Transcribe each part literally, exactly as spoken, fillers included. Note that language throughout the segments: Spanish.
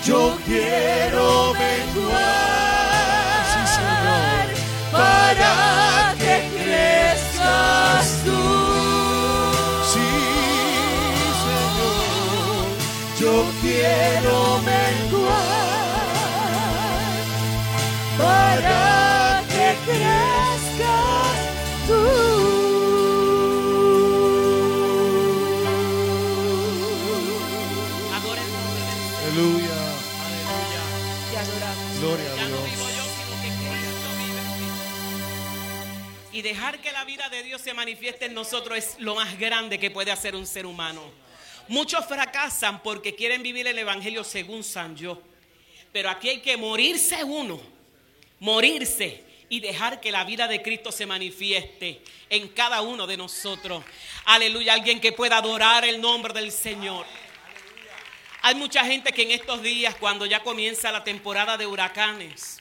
yo quiero menguar, sí, Señor, para que crezcas tú. Sí, Señor, yo quiero menguar para que crezcas tú. Aleluya. Aleluya. Te adoramos. Gloria a Ya no Dios. vivo yo, sino que Cristo vive en mí. Y dejar que la vida de Dios se manifieste en nosotros es lo más grande que puede hacer un ser humano. Muchos fracasan porque quieren vivir el evangelio según San yo. Pero aquí hay que morirse uno, morirse y dejar que la vida de Cristo se manifieste en cada uno de nosotros. Aleluya, alguien que pueda adorar el nombre del Señor. Hay mucha gente que en estos días, cuando ya comienza la temporada de huracanes,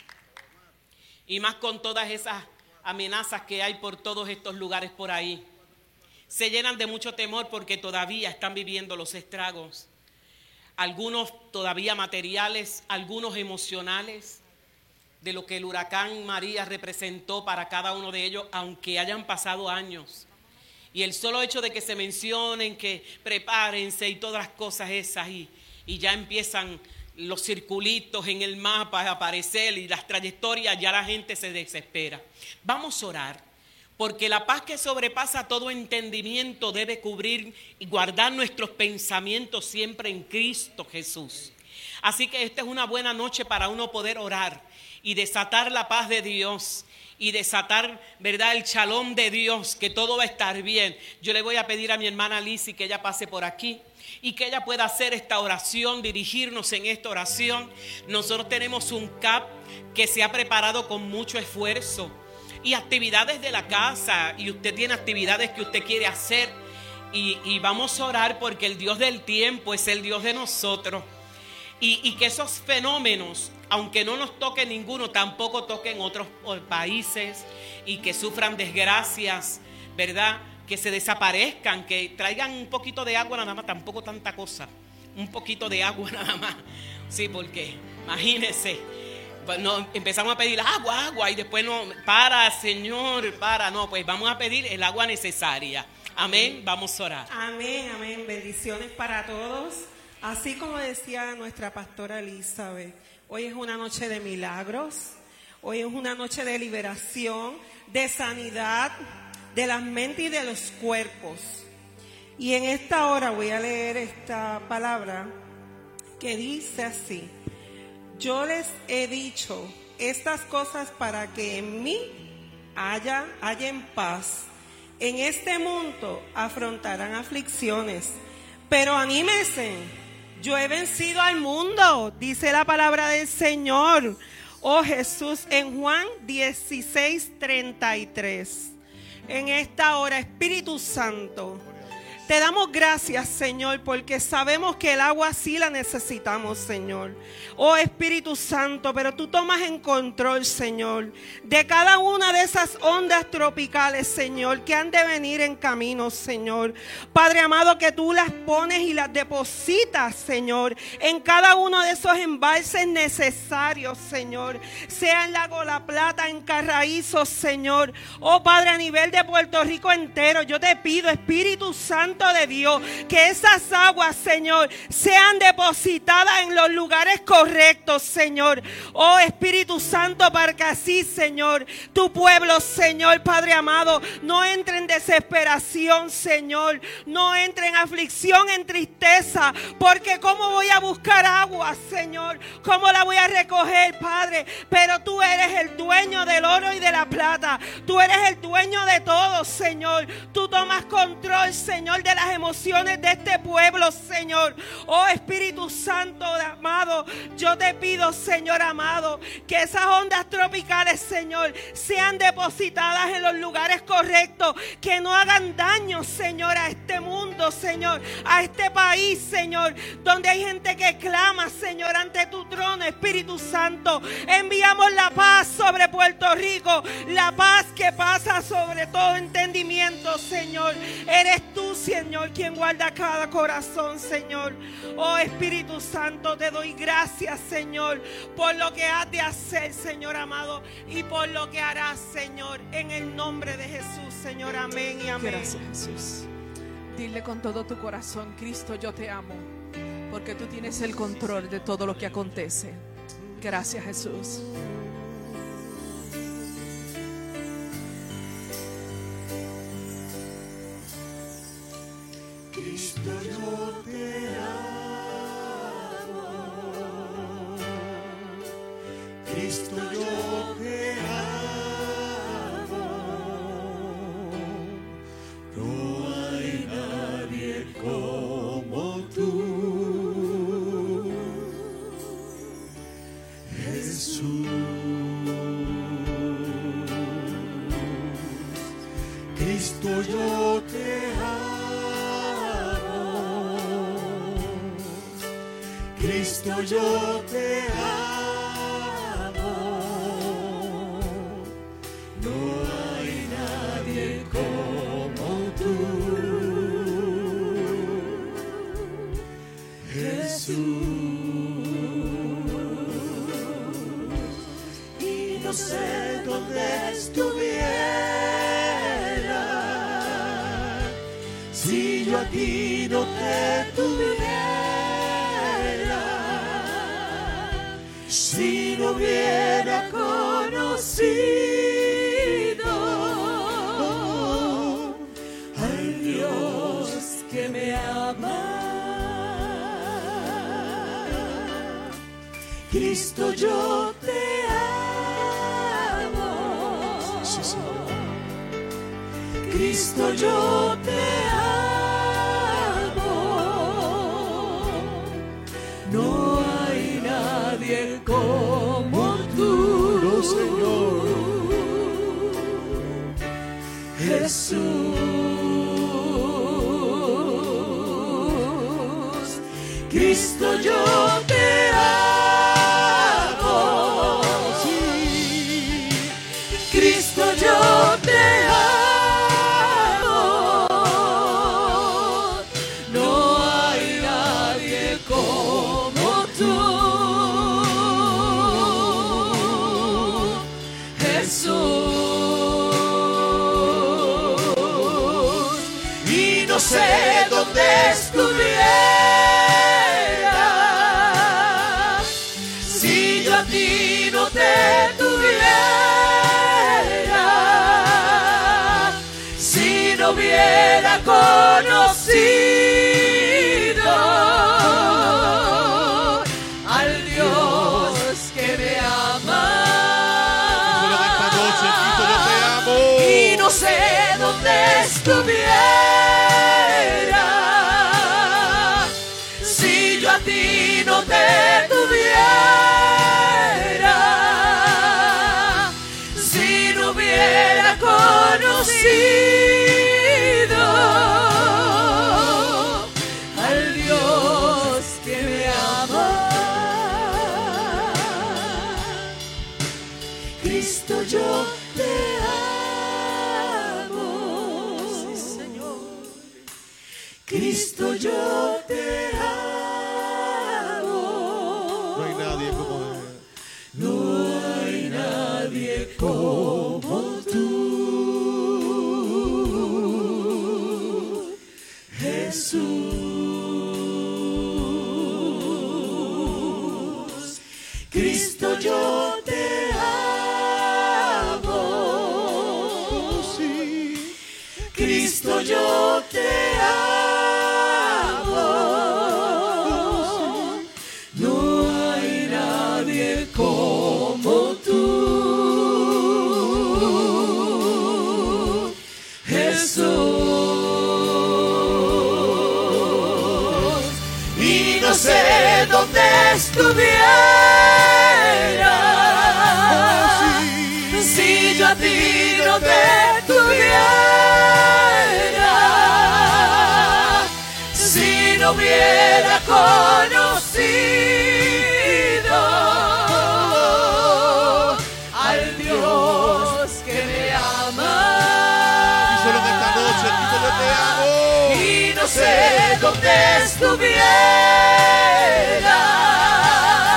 y más con todas esas amenazas que hay por todos estos lugares por ahí, se llenan de mucho temor porque todavía están viviendo los estragos. Algunos todavía materiales, algunos emocionales, de lo que el huracán María representó para cada uno de ellos, aunque hayan pasado años. Y el solo hecho de que se mencionen, que prepárense y todas las cosas esas, y, y ya empiezan los circulitos en el mapa a aparecer y las trayectorias, ya la gente se desespera. Vamos a orar. Porque la paz que sobrepasa todo entendimiento debe cubrir y guardar nuestros pensamientos siempre en Cristo Jesús. Así que esta es una buena noche para uno poder orar y desatar la paz de Dios y desatar, ¿verdad?, el shalom de Dios, que todo va a estar bien. Yo le voy a pedir a mi hermana Lizzy que ella pase por aquí y que ella pueda hacer esta oración, dirigirnos en esta oración. Nosotros tenemos un C A P que se ha preparado con mucho esfuerzo. Y actividades de la casa, y usted tiene actividades que usted quiere hacer, y, y vamos a orar porque el Dios del tiempo es el Dios de nosotros, y, y que esos fenómenos, aunque no nos toque ninguno, tampoco toquen otros países, y que sufran desgracias, ¿verdad?, que se desaparezcan, que traigan un poquito de agua nada más, tampoco tanta cosa, un poquito de agua nada más, sí, porque imagínense. No, empezamos a pedir agua, agua y después no, para Señor, para, no, pues vamos a pedir el agua necesaria. Amén, vamos a orar. Amén, amén, bendiciones para todos. Así como decía nuestra pastora Elizabeth, hoy es una noche de milagros, hoy es una noche de liberación, de sanidad, de las mentes y de los cuerpos. Y en esta hora voy a leer esta palabra que dice así: yo les he dicho estas cosas para que en mí haya, haya en paz. En este mundo afrontarán aflicciones, pero anímense, yo he vencido al mundo, dice la palabra del Señor. Oh Jesús, en Juan dieciséis, treinta y tres. En esta hora, Espíritu Santo, te damos gracias, Señor, porque sabemos que el agua sí la necesitamos, Señor. Oh Espíritu Santo, pero tú tomas en control, Señor, de cada una de esas ondas tropicales, Señor, que han de venir en camino, Señor. Padre amado, que tú las pones y las depositas, Señor, en cada uno de esos embalses necesarios, Señor. Sea en Lago La Plata, en Carraízo, Señor. Oh Padre, a nivel de Puerto Rico entero, yo te pido, Espíritu Santo de Dios, que esas aguas, Señor, sean depositadas en los lugares correctos, Señor. Oh Espíritu Santo, para que así, Señor, tu pueblo, Señor, Padre amado, no entre en desesperación, Señor, no entre en aflicción, en tristeza, porque cómo voy a buscar agua, Señor, cómo la voy a recoger, Padre, pero tú eres el dueño del oro y de la plata, tú eres el dueño de todo, Señor. Tú tomas control, Señor, de las emociones de este pueblo, Señor. Oh Espíritu Santo amado, yo te pido, Señor amado, que esas ondas tropicales, Señor, sean depositadas en los lugares correctos, que no hagan daño, Señor, a este mundo, Señor, a este país, Señor, donde hay gente que clama, Señor, ante tu trono, Espíritu Santo. Enviamos la paz sobre Puerto Rico, la paz que pasa sobre todo entendimiento, Señor. Eres tú, Señor, quien guarda cada corazón, Señor. Oh Espíritu Santo, te doy gracias, gracias, Señor, por lo que has de hacer, Señor amado, y por lo que harás, Señor, en el nombre de Jesús, Señor. Amén y amén. Gracias, Jesús. Dile con todo tu corazón: Cristo, yo te amo, porque tú tienes el control de todo lo que acontece. Gracias, Jesús. Cristo, yo te amo. Cristo, yo te amo. No hay nadie como tú, Jesús. Cristo, yo te amo. Cristo, yo te amo. No hay nadie como tú, Jesús. Y no sé dónde estuviera si yo a ti no te tuviera. Si no hubiera conocido al Dios que me ama, Cristo, yo te amo. Sí, Señor. Cristo, yo te amo. No hay nadie como tú, no, Señor. Jesús. Cristo, yo te amo. Sí. Cristo, yo te amo. No hay nadie como tú, Jesús. Y no sé dónde estuviera si yo a ti no te tuviera, si no hubiera conocido al Dios que me ama. Y no sé dónde estuviera si yo a ti no te tuviera, si no hubiera conocido al Dios que me ama. Cristo, yo te amo. Sí, Señor. Cristo, yo te amo. No hay nadie como Él. No hay nadie como tú, Jesús. Cristo, yo te amo. Sí. Cristo, yo te amo. No hay nadie como tú, Jesús. Y no sé dónde estuviera si yo a ti no te tuviera, si no hubiera conocido al Dios que me ama. Y solo en esta noche, Cristo, yo te amo. Y no sé dónde estuviera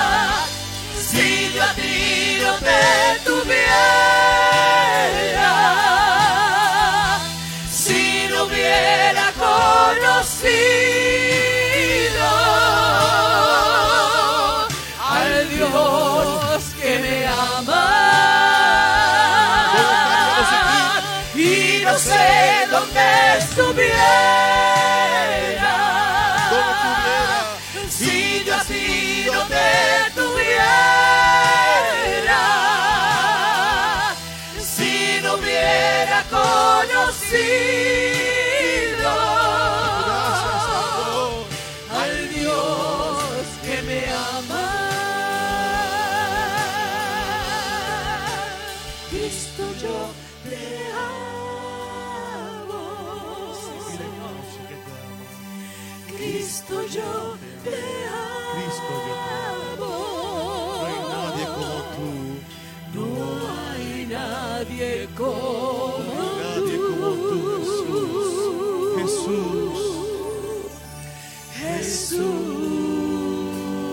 nadie como Nadie como tú, Jesús. Jesús.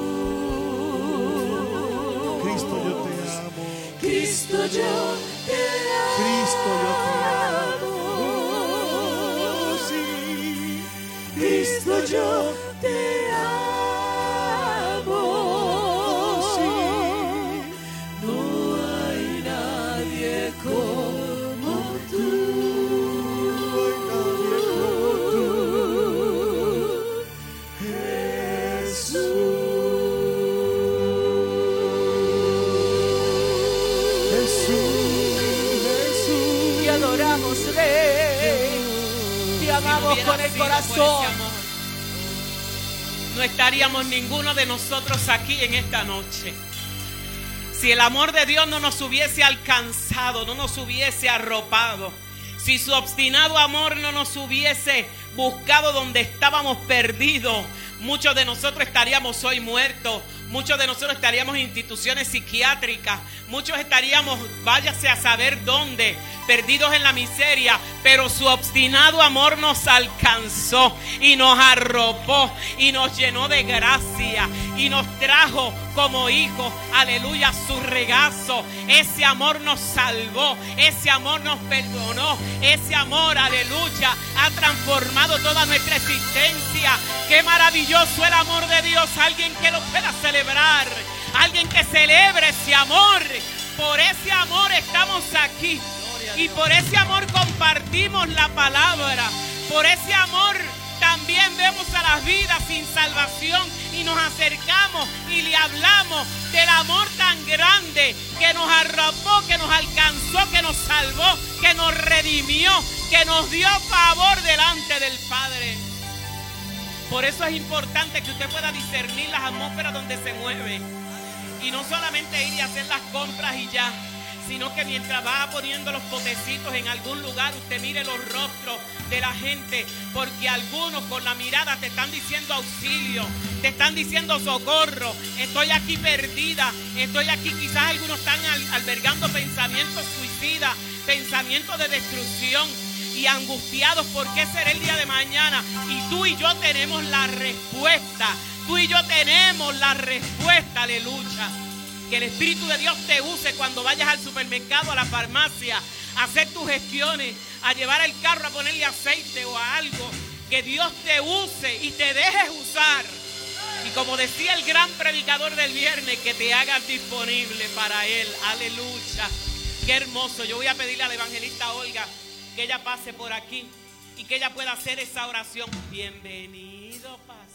Cristo, yo te amo. Cristo, yo te amo. Cristo, yo te amo. Sí. Cristo, yo te amo. Sí. No hay nadie como tú. No hay nadie como tú. Jesús. Jesús. Te adoramos, Rey. Te amamos con el corazón. No estaríamos ninguno de nosotros aquí en esta noche. Si el amor de Dios no nos hubiese alcanzado, no nos hubiese arropado, si su obstinado amor no nos hubiese buscado donde estábamos perdidos, muchos de nosotros estaríamos hoy muertos. Muchos de nosotros estaríamos en instituciones psiquiátricas. Muchos estaríamos, váyase a saber dónde, perdidos en la miseria. Pero su obstinado amor nos alcanzó y nos arropó y nos llenó de gracia y nos trajo como hijos, aleluya, su regazo. Ese amor nos salvó, ese amor nos perdonó, ese amor, aleluya, ha transformado toda nuestra existencia. Qué maravilloso el amor de Dios. Alguien que lo pueda celebrar. Alguien que celebre ese amor. Por ese amor estamos aquí. Y por ese amor compartimos la palabra. Por ese amor también vemos a las vidas sin salvación y nos acercamos y le hablamos del amor tan grande que nos arropó, que nos alcanzó, que nos salvó, que nos redimió, que nos dio favor delante del Padre. Por eso es importante que usted pueda discernir las atmósferas donde se mueve. Y no solamente ir y hacer las compras y ya, sino que mientras va poniendo los potecitos en algún lugar, usted mire los rostros de la gente, porque algunos con la mirada te están diciendo auxilio, te están diciendo socorro, estoy aquí perdida, estoy aquí. Quizás algunos están albergando pensamientos suicidas, pensamientos de destrucción y angustiados por qué será el día de mañana. Y tú y yo tenemos la respuesta. Tú y yo tenemos la respuesta, aleluya. Que el Espíritu de Dios te use cuando vayas al supermercado, a la farmacia, a hacer tus gestiones, a llevar el carro, a ponerle aceite o a algo. Que Dios te use y te dejes usar. Y como decía el gran predicador del viernes, que te hagas disponible para Él. Aleluya. Qué hermoso. Yo voy a pedirle a la evangelista Olga que ella pase por aquí y que ella pueda hacer esa oración. Bienvenido, pastor.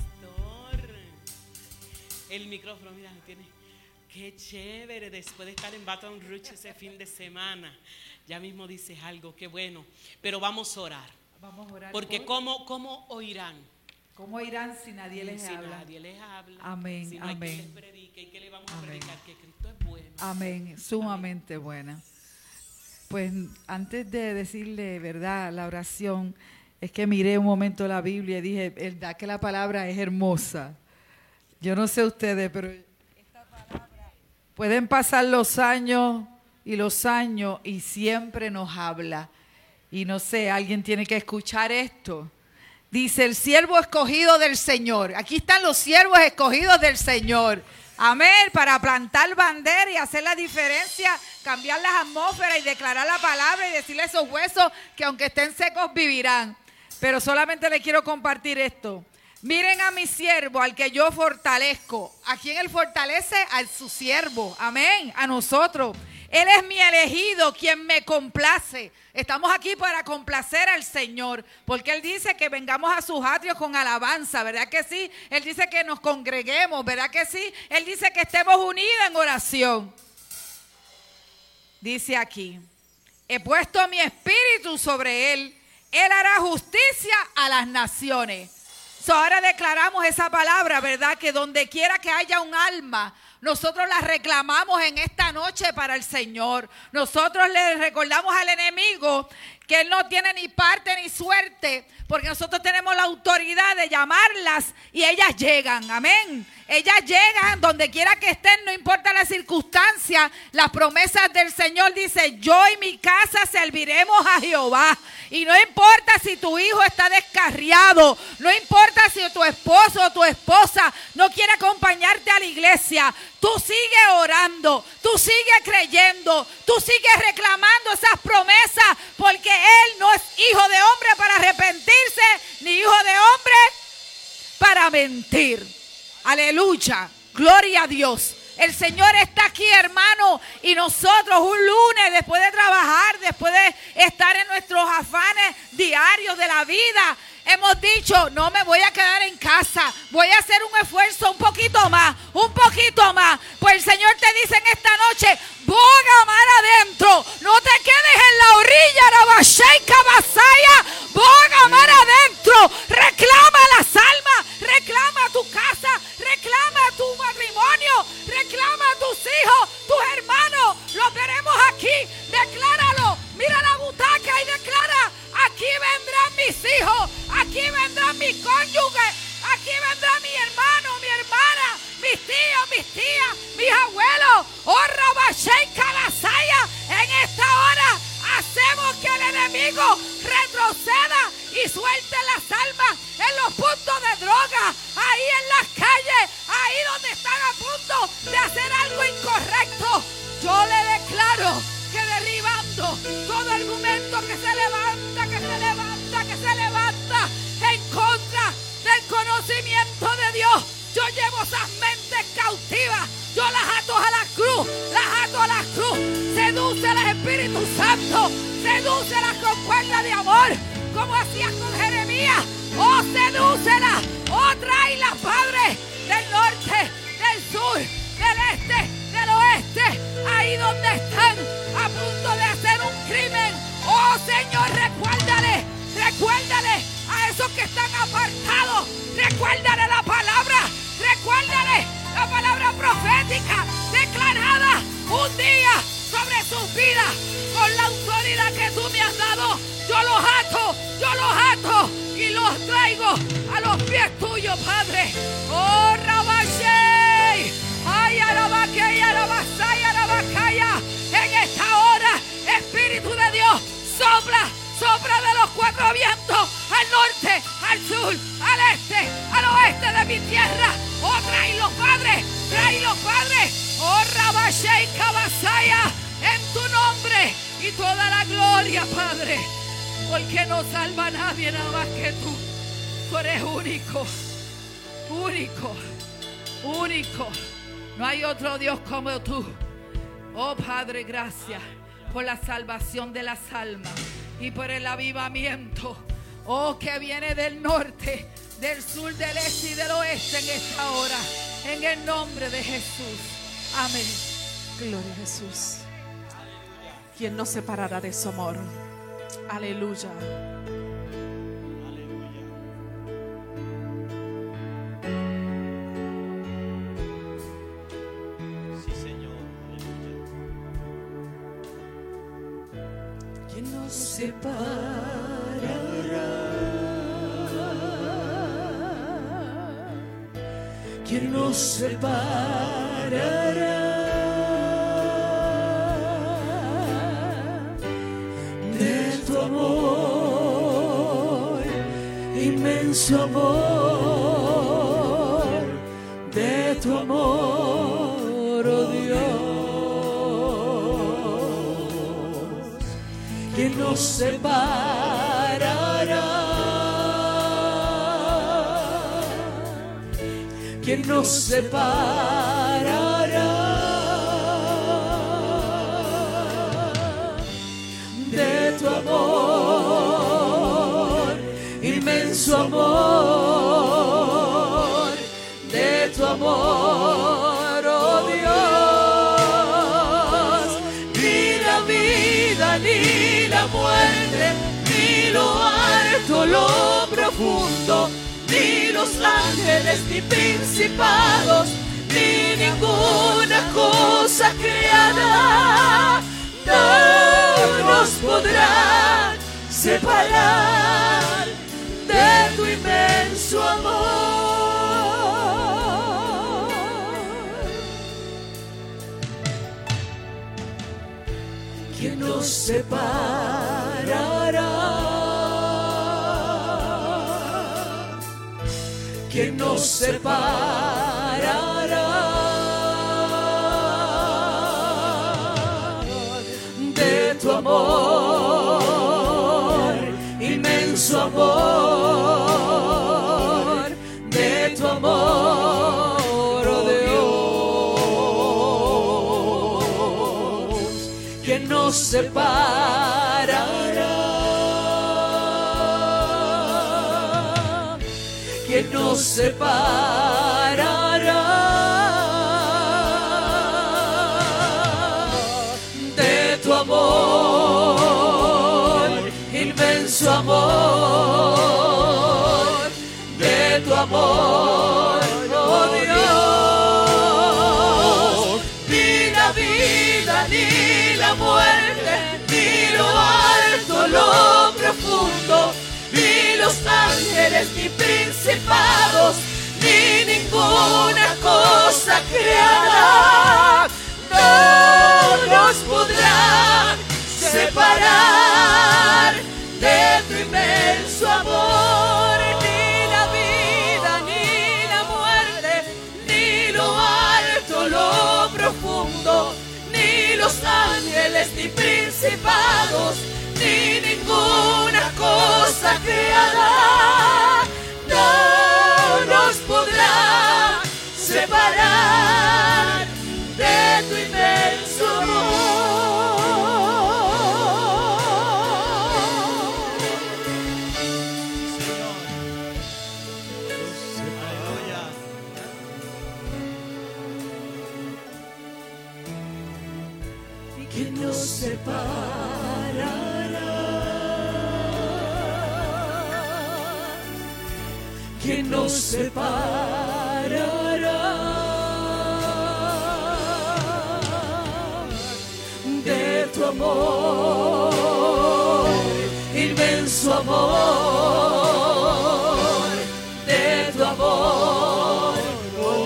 El micrófono, mira, tiene. Qué chévere, después de estar en Baton Rouge ese fin de semana. Ya mismo dices algo, qué bueno. Pero vamos a orar. Vamos a orar. Porque ¿cómo, cómo oirán? ¿Cómo irán si nadie les si habla? nadie les habla. Amén, si no hay amén. quien les predique. ¿Y qué le vamos Amén. a predicar? Que Cristo es bueno. Amén, sumamente Amén. buena. Pues antes de decirle, verdad, la oración, es que miré un momento la Biblia y dije, verdad que la palabra es hermosa. Yo no sé ustedes, pero esta palabra, pueden pasar los años y los años y siempre nos habla. Y no sé, alguien tiene que escuchar esto. Dice, el siervo escogido del Señor. Aquí están los siervos escogidos del Señor. Amén, para plantar bandera y hacer la diferencia, cambiar las atmósferas y declarar la palabra y decirle a esos huesos que aunque estén secos vivirán. Pero solamente le quiero compartir esto. Miren a mi siervo, al que yo fortalezco. ¿A quién él fortalece? A su siervo. Amén, a nosotros. Él es mi elegido, quien me complace. Estamos aquí para complacer al Señor, porque Él dice que vengamos a sus atrios con alabanza, ¿verdad que sí? Él dice que nos congreguemos, ¿verdad que sí? Él dice que estemos unidos en oración. Dice aquí, he puesto mi espíritu sobre Él, Él hará justicia a las naciones. So, ahora declaramos esa palabra, ¿verdad? Que donde quiera que haya un alma, nosotros la reclamamos en esta noche para el Señor. Nosotros le recordamos al enemigo que Él no tiene ni parte ni suerte, porque nosotros tenemos la autoridad de llamarlas y ellas llegan, amén. Ellas llegan donde quiera que estén, no importa la circunstancia. Las promesas del Señor dice: yo y mi casa serviremos a Jehová. Y no importa si tu hijo está descarriado, no importa si tu esposo o tu esposa no quiere acompañarte a la iglesia, tú sigues orando, tú sigues creyendo, tú sigues reclamando esas promesas, porque Él no es hijo de hombre para arrepentirse, ni hijo de hombre para mentir. Aleluya, gloria a Dios. El Señor está aquí, hermano, y nosotros un lunes, después de trabajar, después de estar en nuestros afanes diarios de la vida, hemos dicho: no me voy a quedar en casa, voy a hacer un esfuerzo un poquito más, un poquito más. Pues el Señor te dice en esta noche: boga mar adentro, no te quedes en la orilla, Rabasheika Basaya, boga mar adentro, reclama las almas, reclama tu casa, reclama tu matrimonio, reclama a tus hijos, tus hermanos, los veremos aquí, decláralo, mira la butaca y declara: aquí vendrán mis hijos, aquí vendrán mis cónyuges, aquí vendrán mi hermano, mi hermana, mis tíos, mis tías, mis abuelos. Oh, Rabasheika Basaya, en esta hora hacemos que el enemigo retroceda y suelte las almas en los puntos de droga, ahí en las calles, ahí donde están a punto de hacer algo incorrecto. Yo le declaro que derribando todo argumento que se levanta, que se levanta, que se levanta en contra del conocimiento de Dios, yo llevo esas mentes cautivas, yo las ato a la cruz, las ato a la cruz, seduce al Espíritu Santo, sedúcelas con cuerda de amor, como hacías con Jeremías. Oh, sedúcelas, oh, tráelas, Padre, del norte, del sur, del este, del oeste, ahí donde están a punto de hacer un crimen. Oh, Señor, recuérdale, recuérdale a esos que están apartados, recuérdale la palabra, recuérdale la palabra profética declarada un día sobre sus vidas. Con la autoridad que tú me has dado, yo los ato, yo los ato y los traigo a los pies tuyos, Padre. Oh, Rabashey, ay, Arabaque, Arabasay, Arabacaya. En esta hora, Espíritu de Dios, sopla, sopla de los cuatro vientos, al norte, al sur, al este, al oeste de mi tierra. Oh, tráelos, Padre, tráelos, Padre. Oh, Rabashey, Kabasaya, en tu nombre y toda la gloria, Padre, porque no salva a nadie nada más que tú. Tú eres único, único, único. No hay otro Dios como tú. Oh, Padre, gracias por la salvación de las almas y por el avivamiento, oh, que viene del norte, del sur, del este y del oeste en esta hora, en el nombre de Jesús. Amén. Gloria a Jesús. ¿Quién nos separará de su amor? Aleluya. Sí, Señor. Aleluya. ¿Quién nos separará? ¿Quién nos separará de tu amor, inmenso amor, de tu amor, oh Dios? ¿Quién nos separará? ¿Quién nos separará de tu amor, inmenso amor, de tu amor, oh Dios? Ni la vida, ni la muerte, ni lo alto, lo profundo, ni los ángeles, ni principados, ni ninguna cosa creada no nos podrán separar de tu inmenso amor. ¿Quién nos separará? ¿Quién nos separará de tu amor, inmenso amor, de tu amor, oh Dios? ¿Quién nos separará? ¿Quién nos separará de tu amor, inmenso amor, de tu amor, oh Dios? Ni la vida, ni la muerte, ni lo alto, lo profundo, ni los ángeles, ni principados, ni ninguna cosa creada no nos podrá separar de tu inmenso amor. Ni la vida, ni la muerte, ni lo alto, lo profundo, ni los ángeles, ni principados, ni ninguna cosa creada no nos podrá separar de tu inmenso amor. ¿Y quién nos separa? ¿Quién nos separará de tu amor, inmenso amor, de tu amor, oh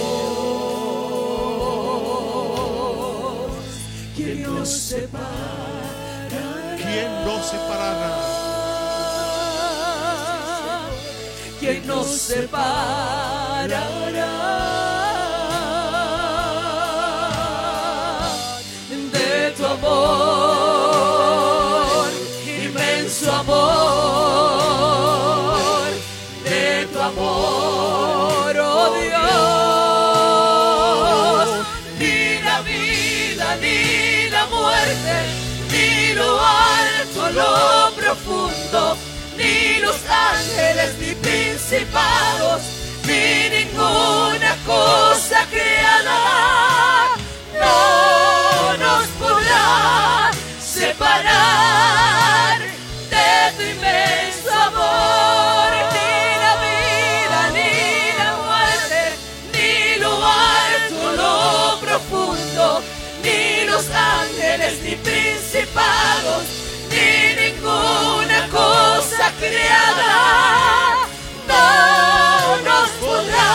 Dios? ¿Quién nos separará? ¿Quién nos separará? ¿Quién nos separará de tu amor, inmenso amor, de tu amor, oh Dios? Ni la vida, ni la muerte, ni lo alto, lo profundo, ni los ángeles, ni principados, ni ninguna cosa creada no nos podrá separar de tu inmenso amor. Ni la vida, ni la muerte, ni lo alto, lo profundo, ni los ángeles, ni principados, ni ninguna cosa creada no nos podrá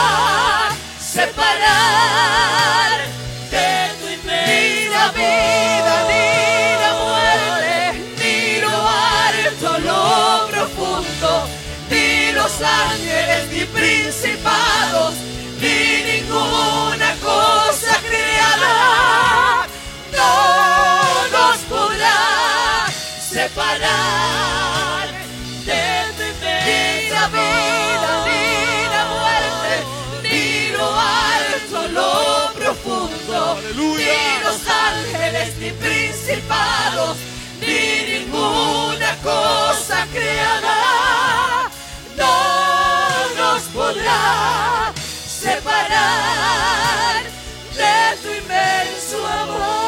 separar de tu inmenso. Ni la vida, ni la muerte, ni lo alto, lo profundo, ni los ángeles, ni principados, ni ninguna cosa creada no nos podrá separar de tu inmenso. Ni la vida, ni la muerte, ni lo alto, lo profundo, Aleluya. ni los ángeles, ni principados, ni ninguna cosa creada no nos podrá separar de tu inmenso amor.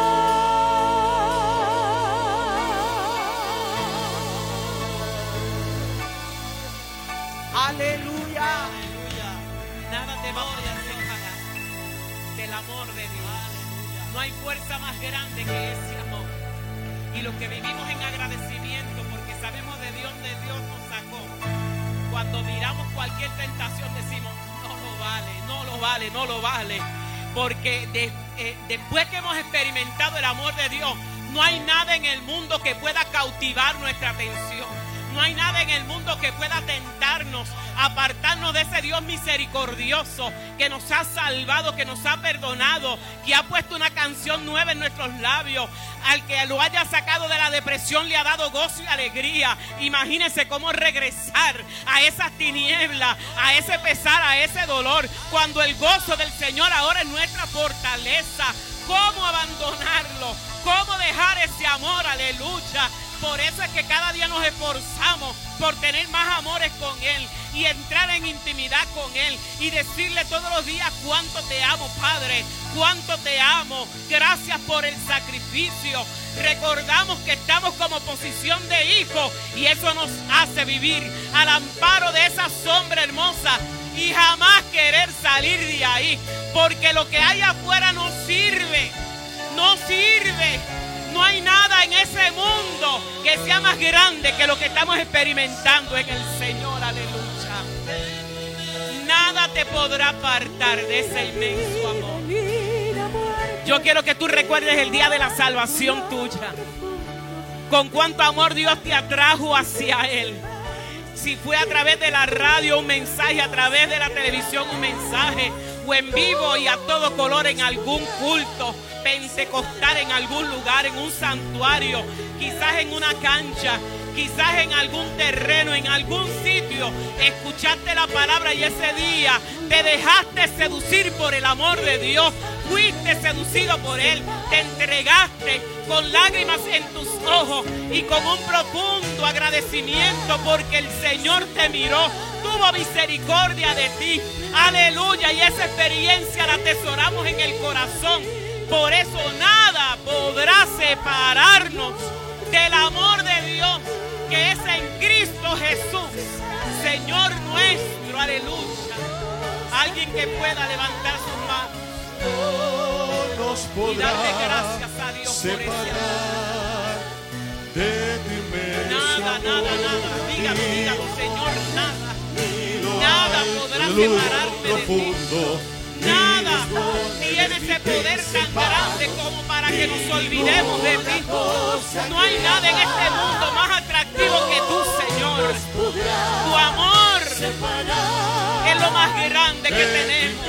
Aleluya. Nada te va a poder separar del amor de Dios. No hay fuerza más grande que ese amor. Y los que vivimos en agradecimiento porque sabemos de dónde Dios nos sacó, cuando miramos cualquier tentación decimos, no lo vale, no lo vale, no lo vale. Porque de, eh, después que hemos experimentado el amor de Dios, no hay nada en el mundo que pueda cautivar nuestra atención. No hay nada en el mundo que pueda tentarnos, apartarnos de ese Dios misericordioso que nos ha salvado, que nos ha perdonado, que ha puesto una canción nueva en nuestros labios. Al que lo haya sacado de la depresión le ha dado gozo y alegría. Imagínense cómo regresar a esas tinieblas, a ese pesar, a ese dolor, cuando el gozo del Señor ahora es nuestra fortaleza. ¿Cómo abandonarlo? ¿Cómo dejar ese amor? Aleluya. Por eso es que cada día nos esforzamos por tener más amores con Él y entrar en intimidad con Él y decirle todos los días cuánto te amo, Padre, cuánto te amo. Gracias por el sacrificio. Recordamos que estamos como posición de hijo y eso nos hace vivir al amparo de esa sombra hermosa y jamás querer salir de ahí, porque lo que hay afuera no sirve, no sirve. No hay nada en ese mundo que sea más grande que lo que estamos experimentando en el Señor. Aleluya. Nada te podrá apartar de ese inmenso amor. Yo quiero que tú recuerdes el día de la salvación tuya. Con cuánto amor Dios te atrajo hacia Él. Si fue a través de la radio un mensaje, a través de la televisión un mensaje, o en vivo y a todo color en algún culto pentecostal, en algún lugar, en un santuario, quizás en una cancha, quizás en algún terreno, en algún sitio, escuchaste la palabra y ese día te dejaste seducir por el amor de Dios, fuiste seducido por Él, te entregaste con lágrimas en tus ojos y con un profundo agradecimiento porque el Señor te miró, tuvo misericordia de ti. Aleluya, y esa experiencia la atesoramos en el corazón. Por eso nada podrá separarnos del amor de Dios que es en Cristo Jesús, Señor nuestro. Aleluya. Alguien que pueda levantar sus manos No nos y darle podrá gracias a Dios por ese amor. separar de tu inmenso Nada, nada, nada. amor. Dígalo, dígalo, Señor, nada. Ni lo Nada alto, podrá lo separarme de ti. profundo, Nada ni lo tiene ese poder tan grande como para que nos olvidemos de ti. No hay nada en este mundo más atractivo que tú, Señor. Tu amor es lo más grande que tenemos.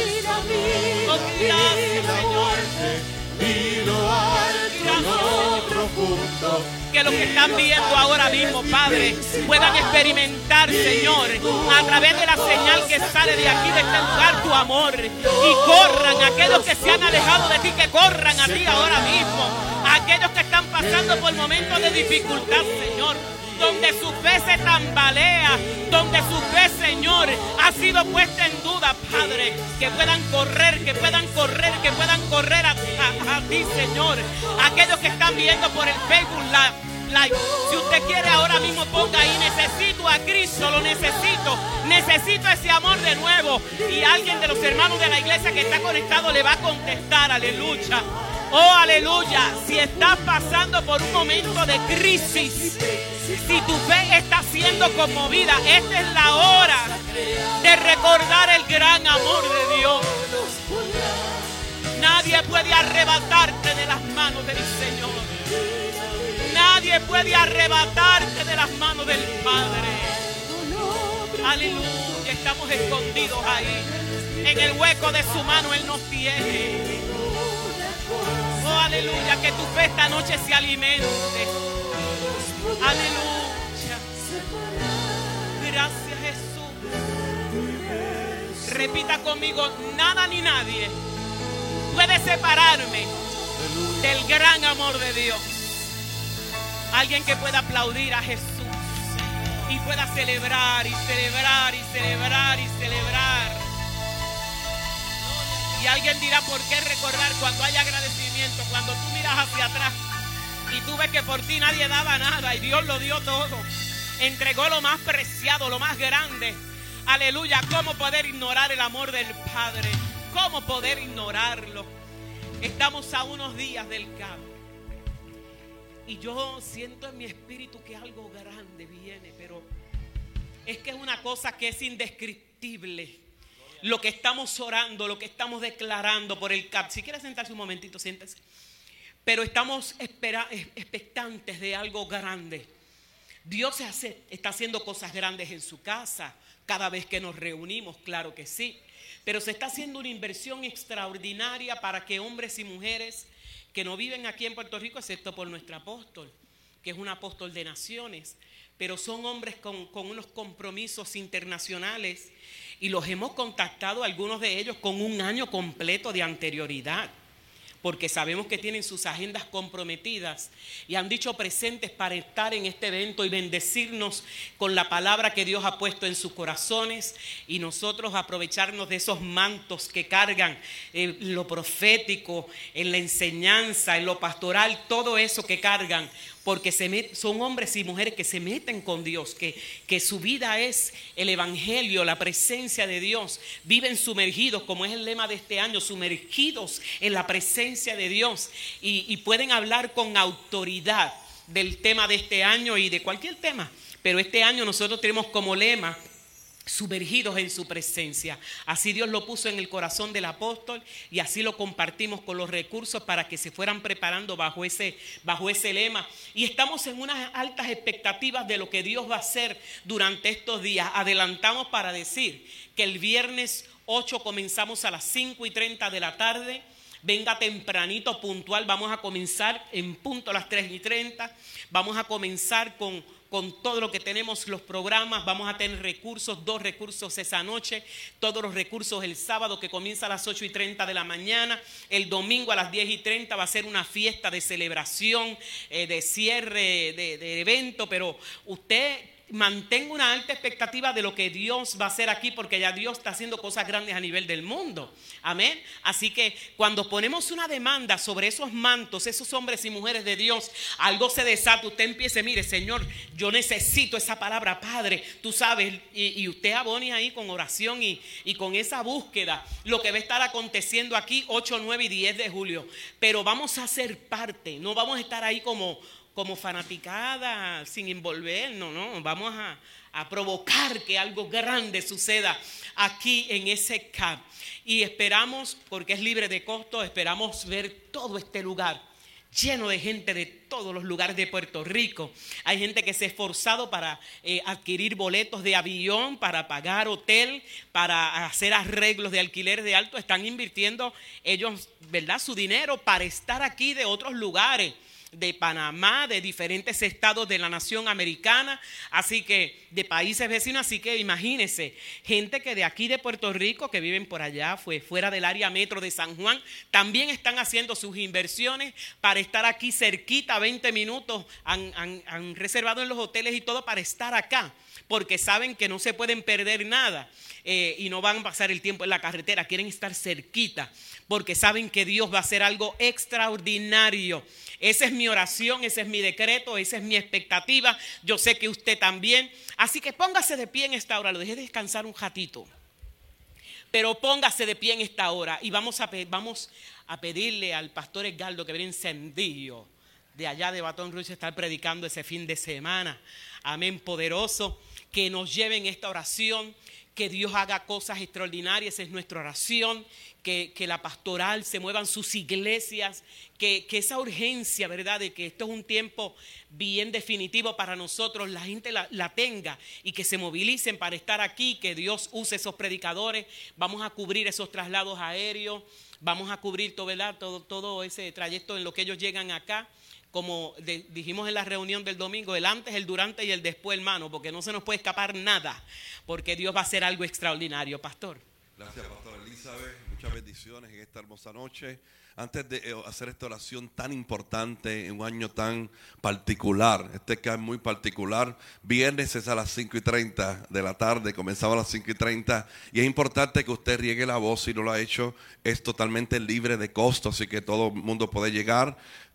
Oh, gracias, Señor. ni lo alto, lo profundo. Que los que están viendo ahora mismo, Padre, puedan experimentar, Señor, a través de la señal que sale de aquí, de este lugar, tu amor. Y corran, aquellos que se han alejado de ti, que corran a ti ahora mismo. Aquellos que están pasando por momentos de dificultad, Señor, donde su fe se tambalea, donde su fe, Señor, ha sido puesta en duda, Padre, que puedan correr, que puedan correr, que puedan correr a, a, a ti, Señor. Aquellos que están viendo por el Facebook Live, Live. Si usted quiere ahora mismo ponga ahí, necesito a Cristo, lo necesito, necesito ese amor de nuevo. Y alguien de los hermanos de la iglesia que está conectado le va a contestar, aleluya. Oh, aleluya. Si estás pasando por un momento de crisis, si tu fe está siendo conmovida, esta es la hora de recordar el gran amor de Dios. Nadie puede arrebatarte de las manos del Señor. Nadie puede arrebatarte de las manos del Padre. Aleluya, estamos escondidos ahí. En el hueco de su mano Él nos tiene. Oh, aleluya, que tu fe esta noche se alimente. Aleluya. Gracias, Jesús. Repita conmigo, nada ni nadie puede separarme del gran amor de Dios. Alguien que pueda aplaudir a Jesús y pueda celebrar y celebrar y celebrar y celebrar. Y alguien dirá, ¿por qué recordar cuando hay agradecimiento? Cuando tú miras hacia atrás y tú ves que por ti nadie daba nada y Dios lo dio todo. Entregó lo más preciado, lo más grande. Aleluya. ¿Cómo poder ignorar el amor del Padre? ¿Cómo poder ignorarlo? Estamos a unos días del cambio. y yo siento en mi espíritu que algo grande viene, pero es que es una cosa que es indescriptible. Lo que estamos orando, lo que estamos declarando por el C A P. Si quiere sentarse un momentito, siéntese. Pero estamos espera, expectantes de algo grande. Dios hace, está haciendo cosas grandes en su casa cada vez que nos reunimos, claro que sí. Pero se está haciendo una inversión extraordinaria para que hombres y mujeres que no viven aquí en Puerto Rico, excepto por nuestro apóstol, que es un apóstol de naciones, pero son hombres con, con unos compromisos internacionales y los hemos contactado, algunos de ellos, con un año completo de anterioridad, porque sabemos que tienen sus agendas comprometidas y han dicho presentes para estar en este evento y bendecirnos con la palabra que Dios ha puesto en sus corazones, y nosotros aprovecharnos de esos mantos que cargan en lo profético, en la enseñanza, en lo pastoral, todo eso que cargan, porque se met, son hombres y mujeres que se meten con Dios, que, que su vida es el evangelio, la presencia de Dios. Viven sumergidos, como es el lema de este año, sumergidos en la presencia de Dios, y, y pueden hablar con autoridad del tema de este año y de cualquier tema. Pero este año nosotros tenemos como lema: sumergidos en su presencia. Así Dios lo puso en el corazón del apóstol y así lo compartimos con los recursos para que se fueran preparando bajo ese, bajo ese lema. Y estamos en unas altas expectativas de lo que Dios va a hacer durante estos días. Adelantamos para decir que el viernes ocho comenzamos a las cinco y treinta de la tarde. Venga tempranito, puntual. Vamos a comenzar en punto a las tres y treinta. Vamos a comenzar con... con todo lo que tenemos, los programas. Vamos a tener recursos, dos recursos esa noche, todos los recursos el sábado, que comienza a las ocho y treinta de la mañana. El domingo a las diez y treinta va a ser una fiesta de celebración, eh, de cierre de, de evento, pero usted mantenga una alta expectativa de lo que Dios va a hacer aquí, porque ya Dios está haciendo cosas grandes a nivel del mundo. Amén. Así que cuando ponemos una demanda sobre esos mantos, esos hombres y mujeres de Dios, algo se desata. Usted empiece: mire, Señor, yo necesito esa palabra, Padre, tú sabes, y, y usted abone ahí con oración y, y con esa búsqueda lo que va a estar aconteciendo aquí ocho, nueve y diez de julio. Pero vamos a ser parte, no vamos a estar ahí como como fanaticada, sin envolvernos, no, vamos a, a provocar que algo grande suceda aquí en ese C A P. Y esperamos, porque es libre de costo, esperamos ver todo este lugar lleno de gente de todos los lugares de Puerto Rico. Hay gente que se ha esforzado para eh, adquirir boletos de avión, para pagar hotel, para hacer arreglos de alquileres de alto. Están invirtiendo ellos, ¿verdad?, su dinero para estar aquí de otros lugares, de Panamá, de diferentes estados de la nación americana, así que de países vecinos. Así que imagínense, gente que de aquí de Puerto Rico, que viven por allá, fue fuera del área metro de San Juan, también están haciendo sus inversiones para estar aquí cerquita, veinte minutos, han, han, han reservado en los hoteles y todo para estar acá, porque saben que no se pueden perder nada, eh, y no van a pasar el tiempo en la carretera, quieren estar cerquita, porque saben que Dios va a hacer algo extraordinario. Esa es mi oración, ese es mi decreto, esa es mi expectativa. Yo sé que usted también. Así que póngase de pie en esta hora. Lo dejé descansar un ratito, pero póngase de pie en esta hora y vamos a, vamos a pedirle al pastor Edgardo, que viene encendido de allá de Baton Rouge, estar predicando ese fin de semana. Amén, poderoso, que nos lleve en esta oración, que Dios haga cosas extraordinarias. Es nuestra oración, que, que la pastoral se muevan sus iglesias, que, que esa urgencia, ¿verdad?, de que esto es un tiempo bien definitivo para nosotros, la gente la, la tenga y que se movilicen para estar aquí, que Dios use esos predicadores. Vamos a cubrir esos traslados aéreos, vamos a cubrir todo, ¿verdad?, todo, todo ese trayecto en lo que ellos llegan acá. Como de, dijimos en la reunión del domingo, el antes, el durante y el después, hermano, porque no se nos puede escapar nada, porque Dios va a hacer algo extraordinario, pastor. Gracias, pastor Elizabeth. Muchas bendiciones en esta hermosa noche. Antes de hacer esta oración tan importante en un año tan particular, este que es muy particular, viernes es a las cinco y treinta de la tarde, comenzaba a las cinco y treinta, y es importante que usted riegue la voz. Si no lo ha hecho, es totalmente libre de costo, así que todo el mundo puede llegar.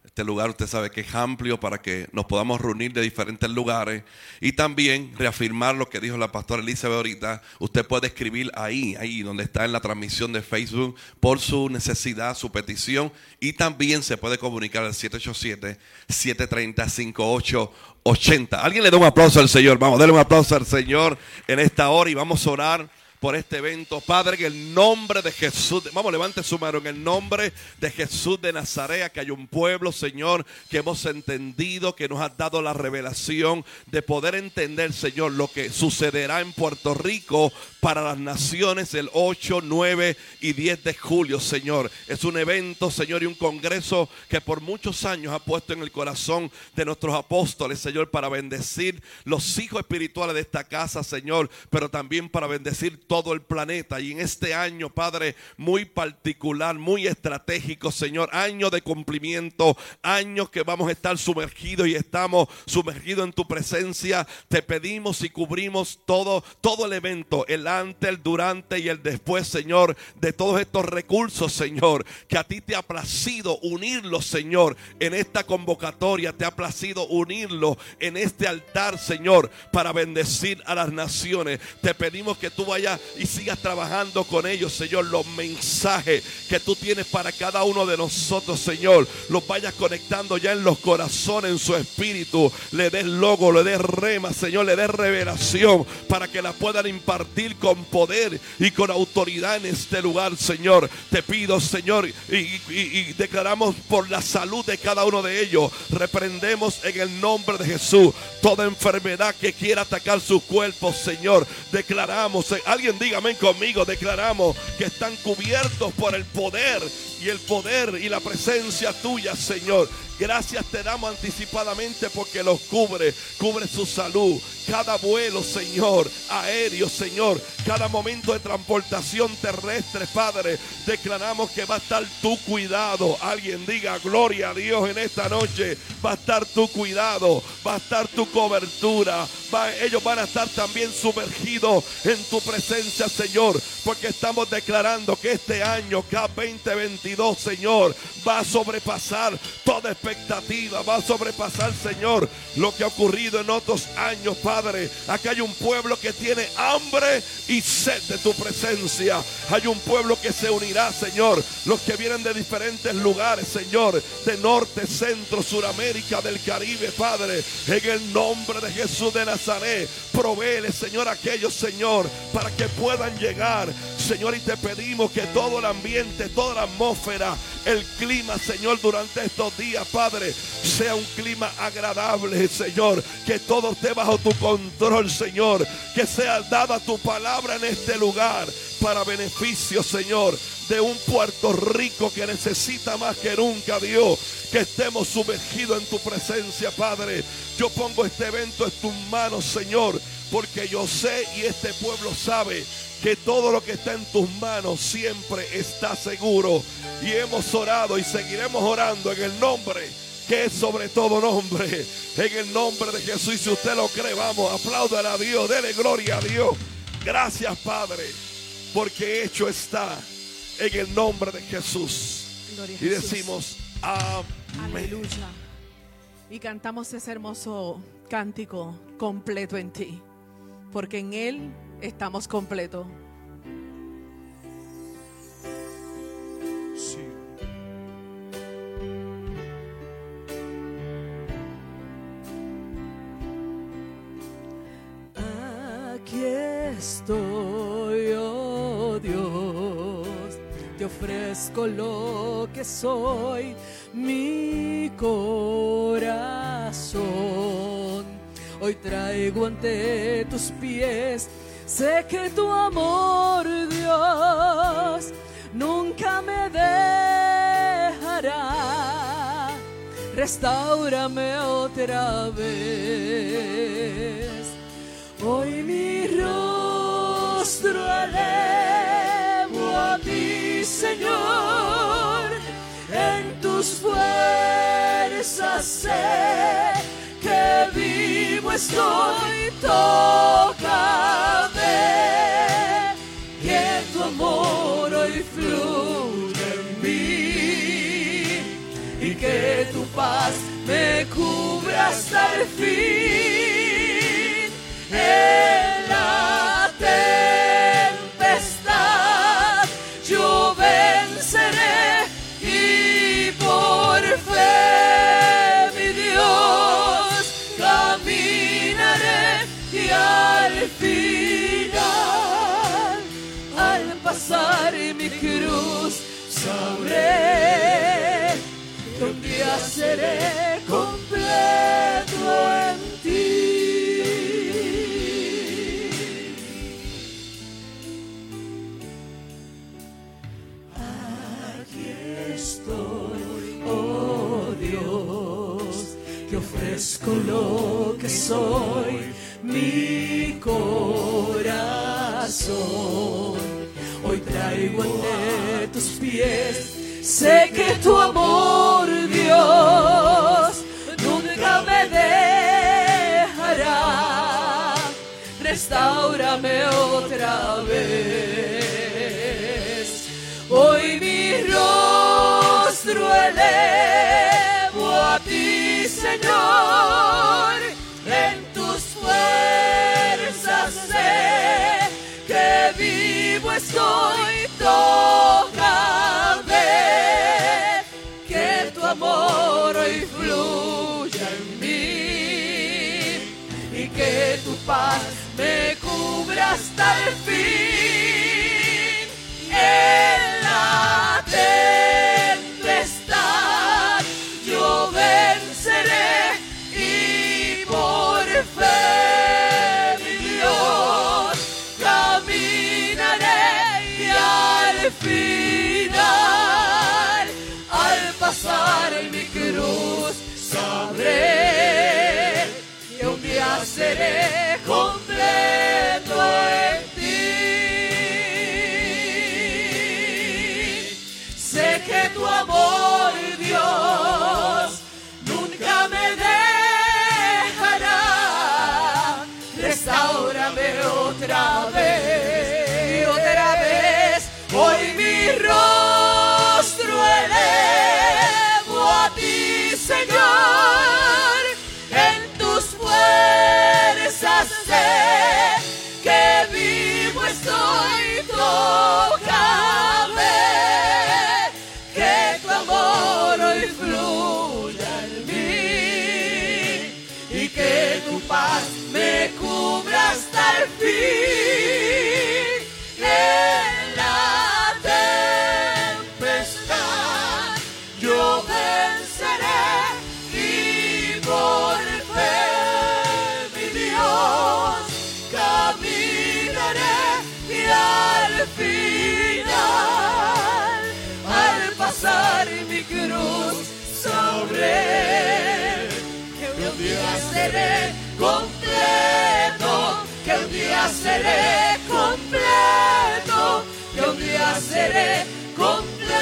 Este lugar usted sabe que es amplio para que nos podamos reunir de diferentes lugares. Y también reafirmar lo que dijo la pastora Elizabeth ahorita. Usted puede escribir ahí, ahí donde está en la transmisión de Facebook, por su necesidad, su petición. Y también se puede comunicar al siete ocho siete, siete tres cero, cinco ocho ocho cero. Alguien le da un aplauso al Señor. Vamos, denle un aplauso al Señor en esta hora y vamos a orar por este evento. Padre, en el nombre de Jesús, vamos, levante su mano, en el nombre de Jesús de Nazaret, que hay un pueblo, Señor, que hemos entendido, que nos has dado la revelación de poder entender, Señor, lo que sucederá en Puerto Rico para las naciones el ocho, nueve y diez de julio, Señor. Es un evento, Señor, y un congreso que por muchos años ha puesto en el corazón de nuestros apóstoles, Señor, para bendecir los hijos espirituales de esta casa, Señor, pero también para bendecir todo el planeta. Y en este año, Padre, muy particular, muy estratégico, Señor, año de cumplimiento, años que vamos a estar sumergidos y estamos sumergidos en tu presencia. Te pedimos y cubrimos todo, todo el evento, el antes, el durante y el después, Señor, de todos estos recursos, Señor, que a ti te ha placido unirlos, Señor, en esta convocatoria, te ha placido unirlos en este altar, Señor, para bendecir a las naciones. Te pedimos que tú vayas y sigas trabajando con ellos, Señor. Los mensajes que tú tienes para cada uno de nosotros, Señor, los vayas conectando ya en los corazones, en su espíritu. Le des logo, le des rema, Señor, le des revelación para que la puedan impartir con poder y con autoridad en este lugar, Señor. Te pido, Señor, y, y, y declaramos por la salud de cada uno de ellos. Reprendemos en el nombre de Jesús toda enfermedad que quiera atacar sus cuerpos, Señor. Declaramos, alguien dígame conmigo, declaramos que están cubiertos por el poder y el poder y la presencia tuya, Señor. Gracias te damos anticipadamente porque los cubre, cubre su salud. Cada vuelo, Señor, aéreo, Señor, cada momento de transportación terrestre, Padre, declaramos que va a estar tu cuidado. Alguien diga gloria a Dios en esta noche. Va a estar tu cuidado, va a estar tu cobertura. Va, ellos van a estar también sumergidos en tu presencia, Señor, porque estamos declarando que este año, K veinte veintidós, Señor, va a sobrepasar toda expectativa, va a sobrepasar, Señor, lo que ha ocurrido en otros años, Padre. Acá hay un pueblo que tiene hambre y sed de tu presencia. Hay un pueblo que se unirá, Señor, los que vienen de diferentes lugares, Señor, de norte, centro, suramérica, del Caribe, Padre, en el nombre de Jesús de Nazaret. Provéele, Señor, a aquellos, Señor, para que puedan llegar, Señor, y te pedimos que todo el ambiente, toda la atmósfera, el clima, Señor, durante estos días, Padre, sea un clima agradable, Señor, que todo esté bajo tu control, Señor, que sea dada tu palabra en este lugar para beneficio, Señor, de un Puerto Rico que necesita más que nunca, Dios, que estemos sumergidos en tu presencia, Padre. Yo pongo este evento en tus manos, Señor, porque yo sé y este pueblo sabe que todo lo que está en tus manos siempre está seguro. Y hemos orado y seguiremos orando en el nombre que es sobre todo nombre, en el nombre de Jesús. Y si usted lo cree, vamos, apláudale a Dios, dele gloria a Dios. Gracias, Padre, porque hecho está, en el nombre de Jesús. Gloria a Y Jesús. decimos amén. Aleluya. Y cantamos ese hermoso cántico, completo en ti, porque en Él estamos completos. Sí. Aquí estoy, oh Dios, te ofrezco lo que soy, mi corazón. Hoy traigo ante tus pies, sé que tu amor, Dios, nunca me dejará. Restáurame otra vez. Hoy mi rostro elevo a ti, Señor. En tus fuerzas sé que vivo estoy. Tócame, que tu amor hoy fluya en mí y que tu paz me cubra hasta el fin. En la tempestad yo venceré y por fe, mi Dios, caminaré y al final, al pasar mi cruz, sabré que un día seré completo en ti. Aquí estoy, oh Dios, que ofrezco lo que soy, mi corazón. Hoy traigo ante tus pies. Sé que tu amor, Dios, nunca me dejará. Restáurame otra vez. Hoy mi rostro elevo a ti, Señor. En tus fuerzas sé que vivo estoy. Tócame, que tu amor hoy fluya en mí y que tu paz me cubra hasta el fin. En la tempestad yo venceré y por fe, mi Dios, caminaré y al final, al pasar en mi cruz, sabré que un día seré completo en ti. Sé que tu amor, Dios, nunca me dejará. Restáurame otra vez, otra vez. Hoy mi rostro elevo a ti, Señor. En tus fuerzas sé que vivo estoy. Tócame, que tu amor hoy fluya en mí y que tu paz me cubra hasta el fin. En la tempestad yo venceré y por fe, mi Dios, caminaré y al final, al pasar mi cruz, sabré que un día seré completo, que un día seré completo, que un día seré completo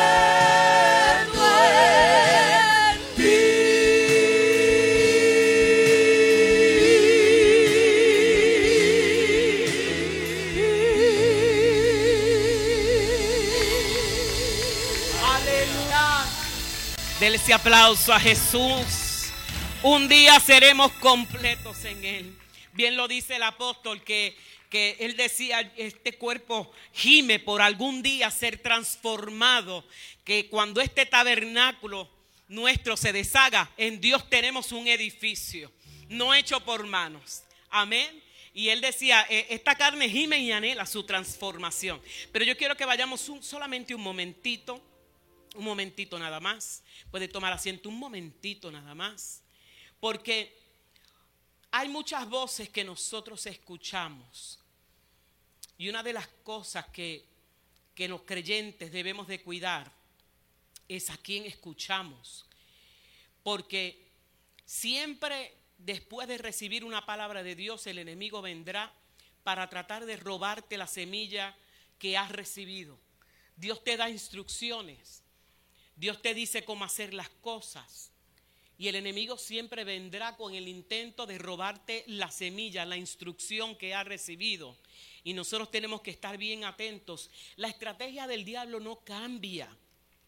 en ti. Aleluya. Dele ese aplauso a Jesús. Un día seremos completos en Él. Bien lo dice el apóstol que, que él decía, este cuerpo gime por algún día ser transformado, que cuando este tabernáculo nuestro se deshaga, en Dios tenemos un edificio, no hecho por manos. Amén. Y él decía, esta carne gime y anhela su transformación. Pero yo quiero que vayamos un, solamente un momentito, un momentito nada más. Puede tomar asiento un momentito nada más. Porque hay muchas voces que nosotros escuchamos. Y una de las cosas que, que los creyentes debemos de cuidar es a quién escuchamos. Porque siempre después de recibir una palabra de Dios, el enemigo vendrá para tratar de robarte la semilla que has recibido. Dios te da instrucciones. Dios te dice cómo hacer las cosas. Y el enemigo siempre vendrá con el intento de robarte la semilla, la instrucción que has recibido. Y nosotros tenemos que estar bien atentos. La estrategia del diablo no cambia.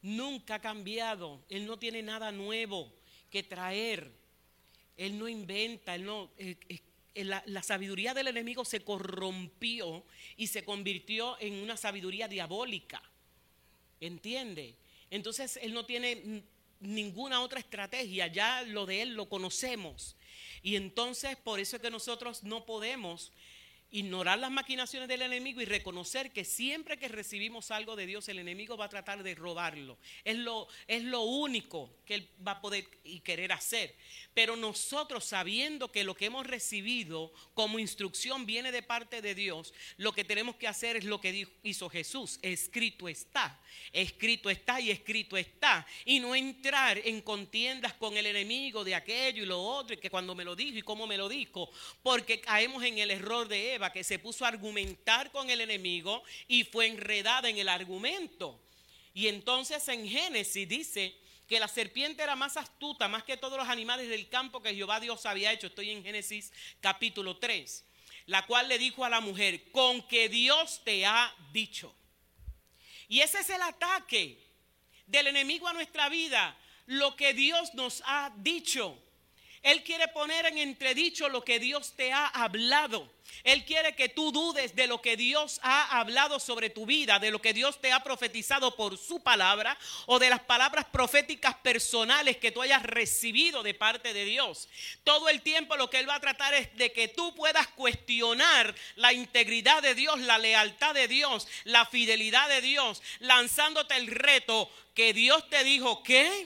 nunca ha cambiado. Él no tiene nada nuevo que traer. Él no inventa, él no, eh, eh, la, la sabiduría del enemigo se corrompió y se convirtió en una sabiduría diabólica. ¿Entiende? Entonces él no tiene ninguna otra estrategia, ya lo de él lo conocemos. Y entonces por eso es que nosotros no podemos ignorar las maquinaciones del enemigo y reconocer que siempre que recibimos algo de Dios, el enemigo va a tratar de robarlo. Es lo, es lo único que él va a poder y querer hacer. Pero nosotros, sabiendo que lo que hemos recibido como instrucción viene de parte de Dios, lo que tenemos que hacer es lo que dijo, hizo Jesús. Escrito está, escrito está y escrito está. Y no entrar en contiendas con el enemigo de aquello y lo otro, y que cuando me lo dijo y cómo me lo dijo, porque caemos en el error de Eva, que se puso a argumentar con el enemigo y fue enredada en el argumento. Y entonces en Génesis dice que la serpiente era más astuta, más que todos los animales del campo que Jehová Dios había hecho. Estoy en Génesis capítulo tres. La cual le dijo a la mujer, con que Dios te ha dicho. Y ese es el ataque del enemigo a nuestra vida, lo que Dios nos ha dicho. Él quiere poner en entredicho lo que Dios te ha hablado. Él quiere que tú dudes de lo que Dios ha hablado sobre tu vida, de lo que Dios te ha profetizado por su palabra o de las palabras proféticas personales que tú hayas recibido de parte de Dios. Todo el tiempo lo que Él va a tratar es de que tú puedas cuestionar la integridad de Dios, la lealtad de Dios, la fidelidad de Dios, lanzándote el reto que Dios te dijo ¿qué?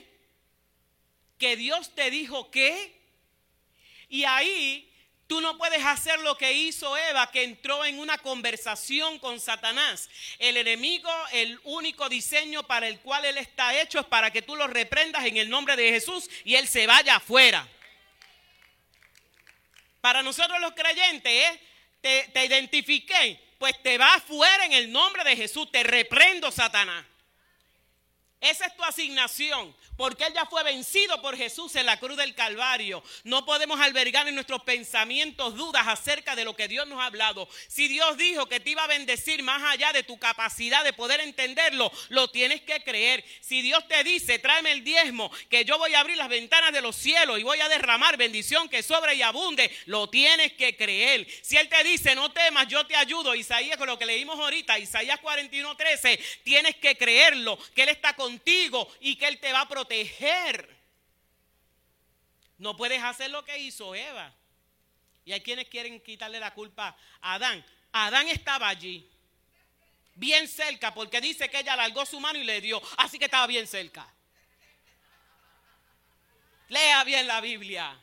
Que Dios te dijo ¿qué? Y ahí tú no puedes hacer lo que hizo Eva, que entró en una conversación con Satanás. El enemigo, el único diseño para el cual él está hecho es para que tú lo reprendas en el nombre de Jesús y él se vaya afuera. Para nosotros los creyentes, ¿eh? te, te identifiqué, pues te vas afuera en el nombre de Jesús, te reprendo, Satanás. Esa es tu asignación, porque Él ya fue vencido por Jesús en la cruz del Calvario. No podemos albergar en nuestros pensamientos dudas acerca de lo que Dios nos ha hablado. Si Dios dijo que te iba a bendecir más allá de tu capacidad de poder entenderlo, lo tienes que creer. Si Dios te dice, tráeme el diezmo, que yo voy a abrir las ventanas de los cielos y voy a derramar bendición que sobre y abunde, lo tienes que creer. Si Él te dice, no temas, yo te ayudo, Isaías, con lo que leímos ahorita, Isaías cuarenta y uno, trece, tienes que creerlo, que Él está contigo contigo y que Él te va a proteger. No puedes hacer lo que hizo Eva. Y hay quienes quieren quitarle la culpa a Adán. Adán estaba allí, bien cerca, porque dice que ella alargó su mano y le dio, así que estaba bien cerca. Lea bien la Biblia.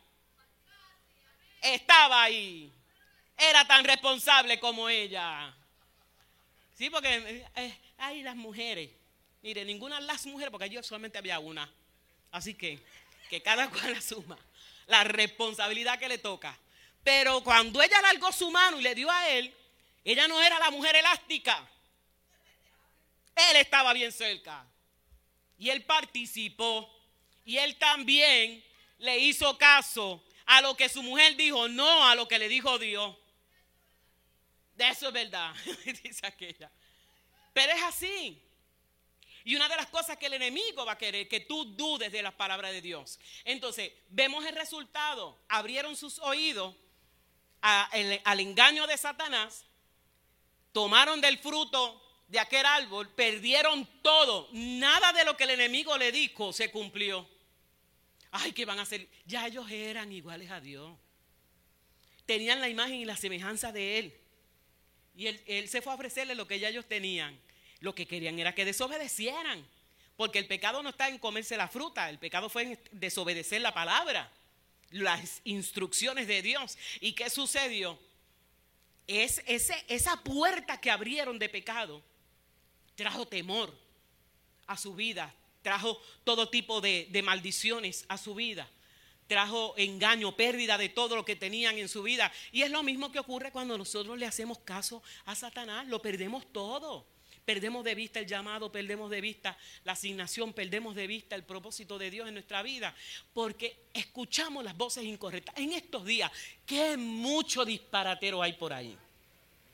Estaba ahí. Era tan responsable como ella. Sí, porque eh, hay las mujeres. Mire, ninguna de las mujeres, porque allí solamente había una. Así que, que cada cual asuma la responsabilidad que le toca. Pero cuando ella alargó su mano y le dio a él, ella no era la mujer elástica. Él estaba bien cerca. Y él participó. Y él también le hizo caso a lo que su mujer dijo, no a lo que le dijo Dios. De eso es verdad, dice aquella. Pero es así. Y una de las cosas que el enemigo va a querer, que tú dudes de las palabras de Dios. Entonces, vemos el resultado. Abrieron sus oídos a, el, al engaño de Satanás. Tomaron del fruto de aquel árbol. Perdieron todo. Nada de lo que el enemigo le dijo se cumplió. Ay, ¿qué van a hacer? Ya ellos eran iguales a Dios. Tenían la imagen y la semejanza de Él. Y Él, él se fue a ofrecerle lo que ya ellos tenían. Lo que querían era que desobedecieran, porque el pecado no está en comerse la fruta, el pecado fue en desobedecer la palabra, las instrucciones de Dios. ¿Y qué sucedió? Es ese, esa puerta que abrieron de pecado trajo temor a su vida, trajo todo tipo de, de maldiciones a su vida, trajo engaño, pérdida de todo lo que tenían en su vida. Y es lo mismo que ocurre cuando nosotros le hacemos caso a Satanás, lo perdemos todo. Perdemos de vista el llamado, perdemos de vista la asignación, perdemos de vista el propósito de Dios en nuestra vida, porque escuchamos las voces incorrectas. En estos días, qué mucho disparatero hay por ahí.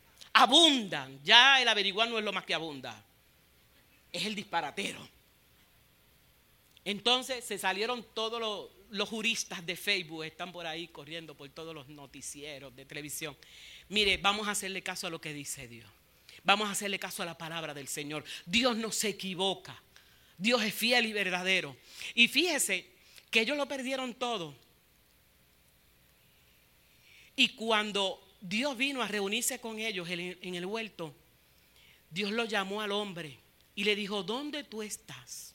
Abundan, ya el averiguar no es lo más que abunda, es el disparatero. Entonces se salieron todos los, los juristas de Facebook, están por ahí corriendo por todos los noticieros de televisión. Mire, vamos a hacerle caso a lo que dice Dios. Vamos a hacerle caso a la palabra del Señor. Dios no se equivoca. Dios es fiel y verdadero. Y fíjese que ellos lo perdieron todo. Y cuando Dios vino a reunirse con ellos en el huerto, Dios lo llamó al hombre y le dijo, ¿dónde tú estás?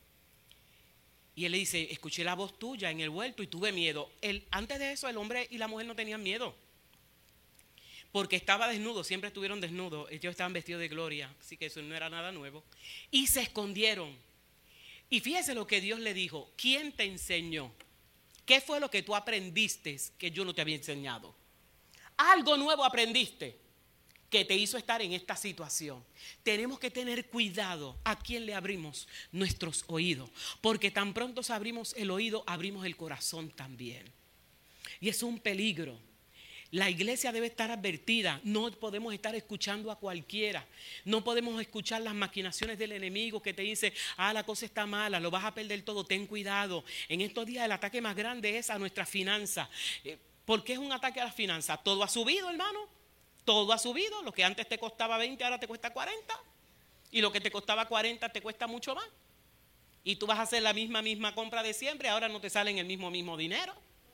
Y él le dice, escuché la voz tuya en el huerto y tuve miedo. Él, antes de eso, el hombre y la mujer no tenían miedo. Porque estaba desnudo, siempre estuvieron desnudos. Ellos estaban vestidos de gloria, así que eso no era nada nuevo. Y se escondieron. Y fíjese lo que Dios le dijo. ¿Quién te enseñó? ¿Qué fue lo que tú aprendiste que yo no te había enseñado? Algo nuevo aprendiste que te hizo estar en esta situación. Tenemos que tener cuidado a quién le abrimos nuestros oídos, porque tan pronto abrimos el oído, abrimos el corazón también. Y es un peligro. La iglesia debe estar advertida. No podemos estar escuchando a cualquiera. No podemos escuchar las maquinaciones del enemigo que te dice, ah, la cosa está mala, lo vas a perder todo, ten cuidado. En estos días el ataque más grande es a nuestras finanzas. ¿Por qué es un ataque a las finanzas? Todo ha subido, hermano. Todo ha subido. Lo que antes te costaba veinte, ahora te cuesta cuarenta. Y lo que te costaba cuarenta te cuesta mucho más. Y tú vas a hacer la misma, misma compra de siempre, ahora no te sale en el mismo, mismo dinero.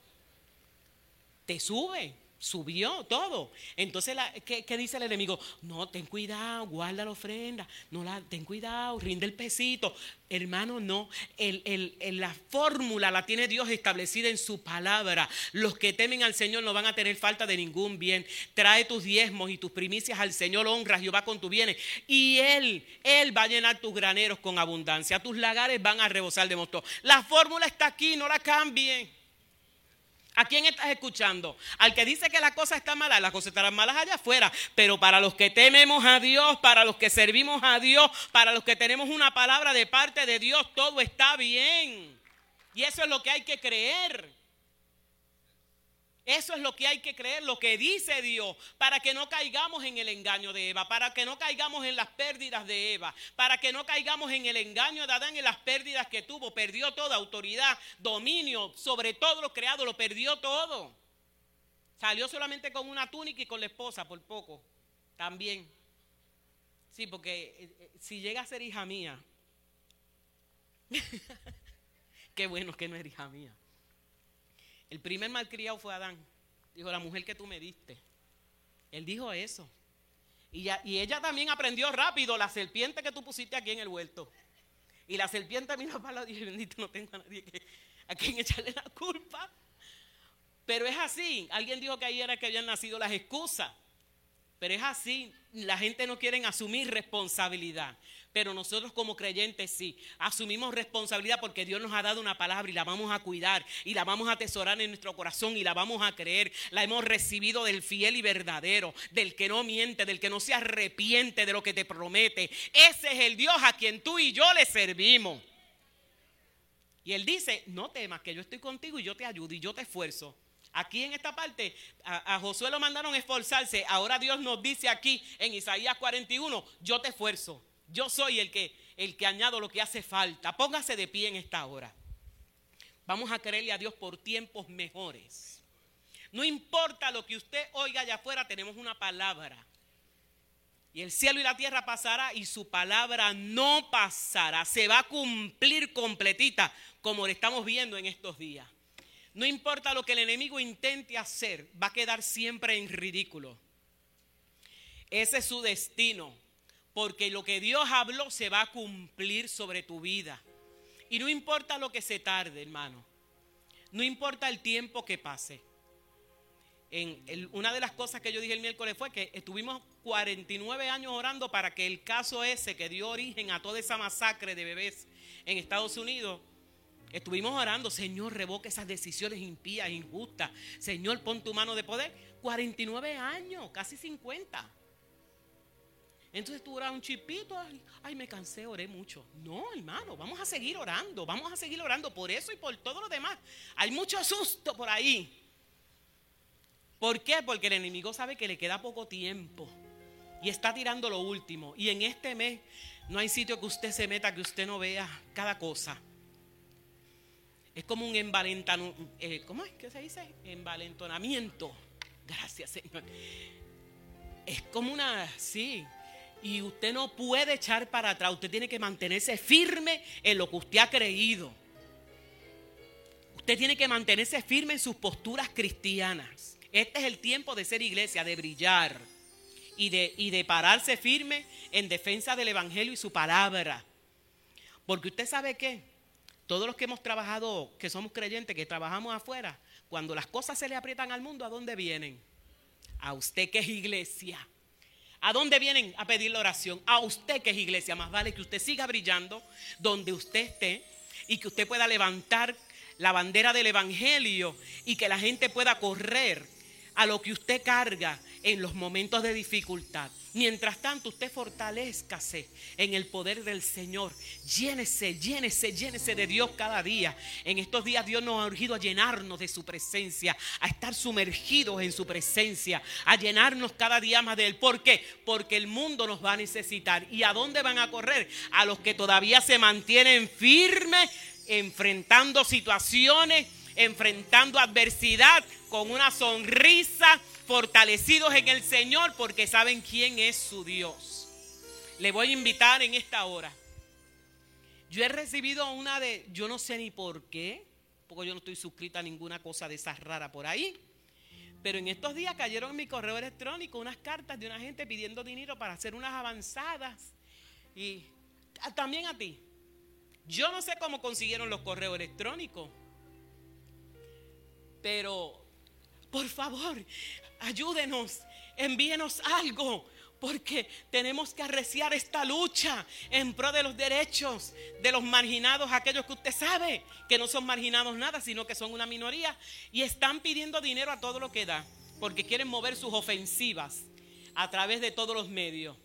Te sube. Subió todo. Entonces, la, ¿qué, ¿qué dice el enemigo? No, ten cuidado, guarda la ofrenda. No la, ten cuidado, rinde el pesito. Hermano, no. El, el, el, la fórmula la tiene Dios establecida en su palabra. Los que temen al Señor no van a tener falta de ningún bien. Trae tus diezmos y tus primicias al Señor, honra a Jehová con tus bienes. Y Él, Él va a llenar tus graneros con abundancia. Tus lagares van a rebosar de mosto. La fórmula está aquí, no la cambien. ¿A quién estás escuchando? Al que dice que la cosa está mala, las cosas estarán malas allá afuera. Pero para los que tememos a Dios, para los que servimos a Dios, para los que tenemos una palabra de parte de Dios, todo está bien. Y eso es lo que hay que creer. Eso es lo que hay que creer, lo que dice Dios, para que no caigamos en el engaño de Eva, para que no caigamos en las pérdidas de Eva, para que no caigamos en el engaño de Adán, en las pérdidas que tuvo. Perdió toda autoridad, dominio sobre todo lo creado, lo perdió todo. Salió solamente con una túnica y con la esposa por poco, también. Sí, porque eh, si llega a ser hija mía, qué bueno que no es hija mía. El primer malcriado fue Adán. Dijo, la mujer que tú me diste. Él dijo eso. Y, ya, y ella también aprendió rápido, la serpiente que tú pusiste aquí en el huerto. Y la serpiente miró para la y dijo, bendito, no tengo a nadie que, a quien echarle la culpa. Pero es así. Alguien dijo que ahí era que habían nacido las excusas. Pero es así. La gente no quiere asumir responsabilidad. Pero nosotros como creyentes sí, asumimos responsabilidad porque Dios nos ha dado una palabra y la vamos a cuidar y la vamos a atesorar en nuestro corazón y la vamos a creer. La hemos recibido del fiel y verdadero, del que no miente, del que no se arrepiente de lo que te promete. Ese es el Dios a quien tú y yo le servimos. Y Él dice, no temas que yo estoy contigo y yo te ayudo y yo te esfuerzo. Aquí en esta parte a, a Josué lo mandaron a esforzarse. Ahora Dios nos dice aquí en Isaías cuarenta y uno, yo te esfuerzo. Yo soy el que, el que añado lo que hace falta. Póngase de pie en esta hora. Vamos a creerle a Dios por tiempos mejores. No importa lo que usted oiga allá afuera, tenemos una palabra. Y el cielo y la tierra pasará y su palabra no pasará. Se va a cumplir completita como lo estamos viendo en estos días. No importa lo que el enemigo intente hacer, va a quedar siempre en ridículo. Ese es su destino. Porque lo que Dios habló se va a cumplir sobre tu vida. Y no importa lo que se tarde, hermano. No importa el tiempo que pase. En el, una de las cosas que yo dije el miércoles fue que estuvimos cuarenta y nueve años orando para que el caso ese que dio origen a toda esa masacre de bebés en Estados Unidos, estuvimos orando, Señor, revoca esas decisiones impías, injustas. Señor, pon tu mano de poder. cuarenta y nueve años, casi cincuenta. Entonces tú oras un chipito, ay, ay, me cansé, oré mucho. No, hermano, vamos a seguir orando, vamos a seguir orando por eso y por todo lo demás. Hay mucho susto por ahí. ¿Por qué? Porque el enemigo sabe que le queda poco tiempo y está tirando lo último. Y en este mes no hay sitio que usted se meta que usted no vea cada cosa. Es como un envalentano, eh, ¿cómo es que se dice? Envalentonamiento. Gracias, Señor. Es como una, sí. Y usted no puede echar para atrás. Usted tiene que mantenerse firme en lo que usted ha creído. Usted tiene que mantenerse firme en sus posturas cristianas. Este es el tiempo de ser iglesia, de brillar y de, y de pararse firme en defensa del evangelio y su palabra. Porque usted sabe que todos los que hemos trabajado, que somos creyentes, que trabajamos afuera, cuando las cosas se le aprietan al mundo, ¿a dónde vienen? A usted que es iglesia. ¿A dónde vienen a pedir la oración? A usted que es iglesia. Más vale que usted siga brillando donde usted esté y que usted pueda levantar la bandera del evangelio y que la gente pueda correr a lo que usted carga en los momentos de dificultad. Mientras tanto, usted fortalézcase en el poder del Señor. Llénese, llénese, llénese de Dios cada día. En estos días Dios nos ha urgido a llenarnos de su presencia, a estar sumergidos en su presencia, a llenarnos cada día más de Él. ¿Por qué? Porque el mundo nos va a necesitar. ¿Y a dónde van a correr? A los que todavía se mantienen firmes, enfrentando situaciones, enfrentando adversidad con una sonrisa, fortalecidos en el Señor porque saben quién es su Dios. Le voy a invitar en esta hora. Yo he recibido una de, yo no sé ni por qué, porque yo no estoy suscrita a ninguna cosa de esas raras por ahí, pero en estos días cayeron en mi correo electrónico unas cartas de una gente pidiendo dinero para hacer unas avanzadas. Y también a ti. Yo no sé cómo consiguieron los correos electrónicos, pero por favor, ayúdenos, envíenos algo, porque tenemos que arreciar esta lucha en pro de los derechos de los marginados, aquellos que usted sabe que no son marginados nada, sino que son una minoría y están pidiendo dinero a todo lo que da, porque quieren mover sus ofensivas a través de todos los medios.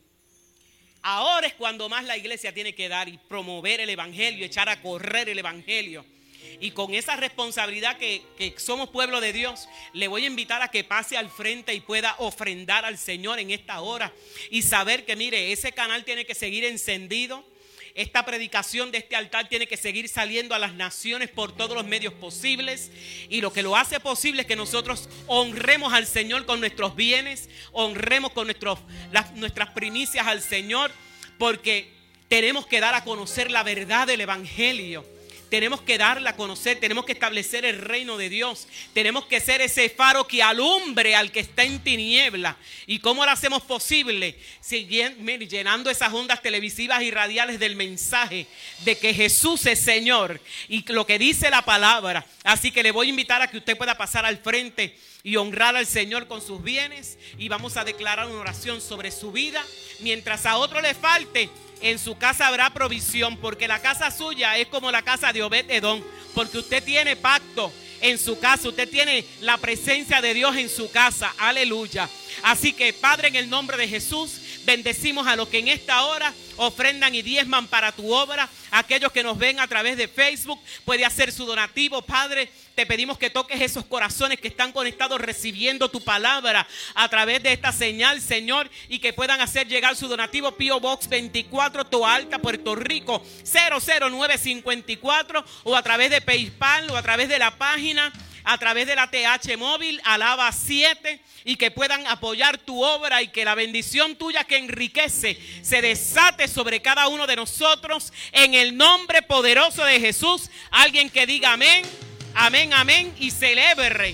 Ahora es cuando más la iglesia tiene que dar y promover el evangelio, echar a correr el evangelio. Y con esa responsabilidad que, que somos pueblo de Dios, le voy a invitar a que pase al frente y pueda ofrendar al Señor en esta hora. Y saber que, mire, ese canal tiene que seguir encendido. Esta predicación de este altar tiene que seguir saliendo a las naciones por todos los medios posibles. Y lo que lo hace posible es que nosotros honremos al Señor con nuestros bienes, honremos con nuestros, las, nuestras primicias al Señor, porque tenemos que dar a conocer la verdad del evangelio. Tenemos que darla a conocer, tenemos que establecer el reino de Dios. Tenemos que ser ese faro que alumbre al que está en tiniebla. ¿Y cómo lo hacemos posible? Llenando esas ondas televisivas y radiales del mensaje de que Jesús es Señor y lo que dice la palabra. Así que le voy a invitar a que usted pueda pasar al frente y honrar al Señor con sus bienes. Y vamos a declarar una oración sobre su vida. Mientras a otro le falte, en su casa habrá provisión, porque la casa suya es como la casa de Obed-Edom, porque usted tiene pacto en su casa, usted tiene la presencia de Dios en su casa, aleluya. Así que, Padre, en el nombre de Jesús, bendecimos a los que en esta hora ofrendan y diezman para tu obra. Aquellos que nos ven a través de Facebook, puede hacer su donativo. Padre, te pedimos que toques esos corazones que están conectados recibiendo tu palabra a través de esta señal, Señor, y que puedan hacer llegar su donativo. P O Box veinticuatro, Toa Alta, Puerto Rico cero cero nueve cinco cuatro, o a través de PayPal, o a través de la página, a través de la T H móvil, Alaba siete, y que puedan apoyar tu obra y que la bendición tuya que enriquece se desate sobre cada uno de nosotros en el nombre poderoso de Jesús. Alguien que diga amén, amén, amén y celebre,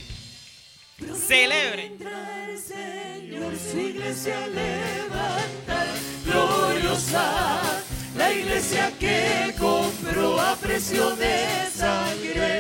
celebre. Señor, su iglesia levanta gloriosa, la iglesia que compró a precio de sangre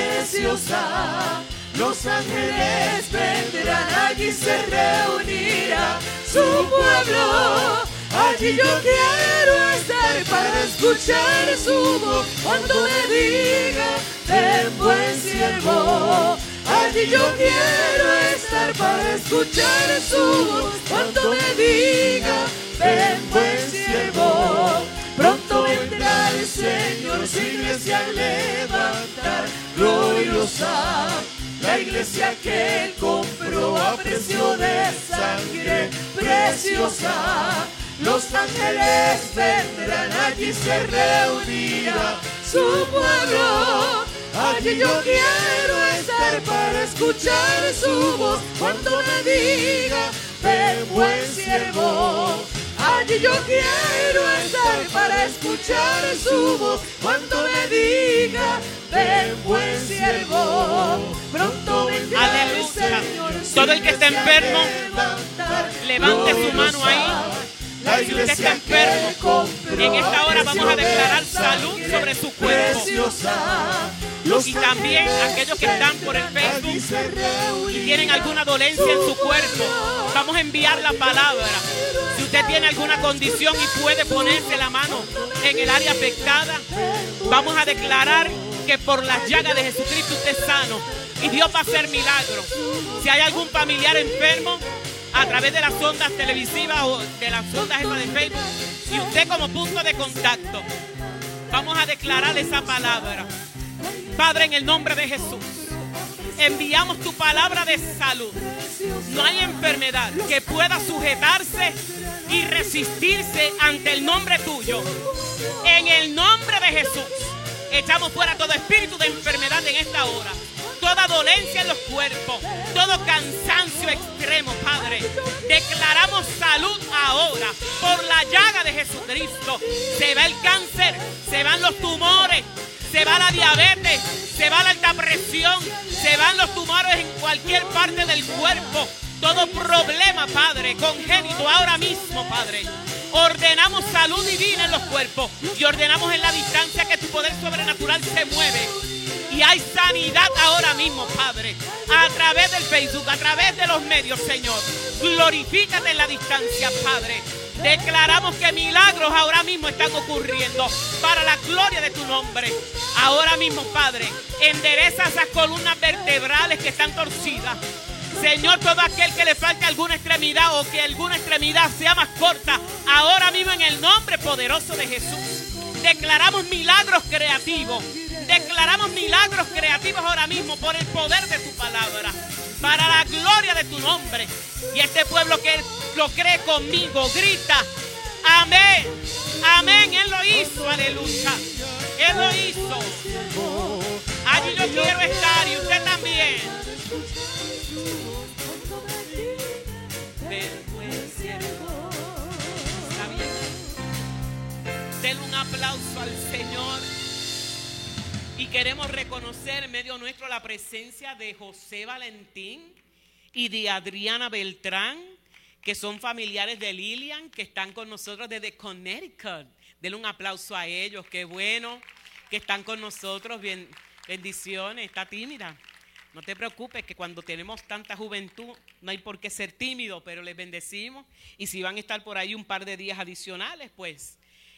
preciosa. Los ángeles vendrán, allí se reunirá su pueblo. Allí yo quiero estar para escuchar su voz cuando me diga, ven buen siervo. Allí yo quiero estar para escuchar su voz cuando me diga, ven buen siervo. Pronto vendrá el Señor, su iglesia a levantar gloriosa, la iglesia que Él compró a precio de sangre preciosa. Los ángeles vendrán, allí se reunirá su pueblo. Allí yo quiero estar para escuchar su voz cuando me diga, ven buen siervo. Allí yo quiero estar para escuchar su voz cuando me diga, ven buen siervo. Pronto vendrá el Señor. Todo el que está enfermo, levante su mano ahí. Si usted está enfermo, en esta hora vamos a declarar salud sobre su cuerpo. Y también aquellos que están por el Facebook y tienen alguna dolencia en su cuerpo, vamos a enviar la palabra. Si usted tiene alguna condición y puede ponerse la mano en el área afectada, vamos a declarar que por las llagas de Jesucristo usted es sano y Dios va a hacer milagros. Si hay algún familiar enfermo, a través de las ondas televisivas o de las ondas de Facebook, y usted como punto de contacto, vamos a declarar esa palabra. Padre, en el nombre de Jesús, enviamos tu palabra de salud. No hay enfermedad que pueda sujetarse y resistirse ante el nombre tuyo. En el nombre de Jesús, echamos fuera todo espíritu de enfermedad en esta hora. Toda dolencia en los cuerpos, todo cansancio extremo, Padre. Declaramos salud ahora. Por la llaga de Jesucristo se va el cáncer, se van los tumores, se va la diabetes, se va la alta presión, se van los tumores en cualquier parte del cuerpo. Todo problema, Padre, congénito ahora mismo, Padre. Ordenamos salud divina en los cuerpos y ordenamos en la distancia que tu poder sobrenatural se mueve. Y hay sanidad ahora mismo, Padre, a través del Facebook, a través de los medios, Señor. Glorifícate en la distancia, Padre. Declaramos que milagros ahora mismo están ocurriendo para la gloria de tu nombre. Ahora mismo, Padre, endereza esas columnas vertebrales que están torcidas. Señor, todo aquel que le falta alguna extremidad o que alguna extremidad sea más corta, ahora mismo en el nombre poderoso de Jesús, declaramos milagros creativos. Declaramos milagros creativos ahora mismo por el poder de tu palabra, para la gloria de tu nombre. Y este pueblo que lo cree conmigo, grita, amén, amén. Él lo hizo, aleluya. Él lo hizo. Allí yo quiero estar y usted también. Ven, buen siervo. Está bien. Denle un aplauso al Señor. Y queremos reconocer en medio nuestro la presencia de José Valentín y de Adriana Beltrán, que son familiares de Lilian, que están con nosotros desde Connecticut. Denle un aplauso a ellos, qué bueno que están con nosotros. Bien, bendiciones, está tímida. No te preocupes que cuando tenemos tanta juventud no hay por qué ser tímido, pero les bendecimos. Y si van a estar por ahí un par de días adicionales, pues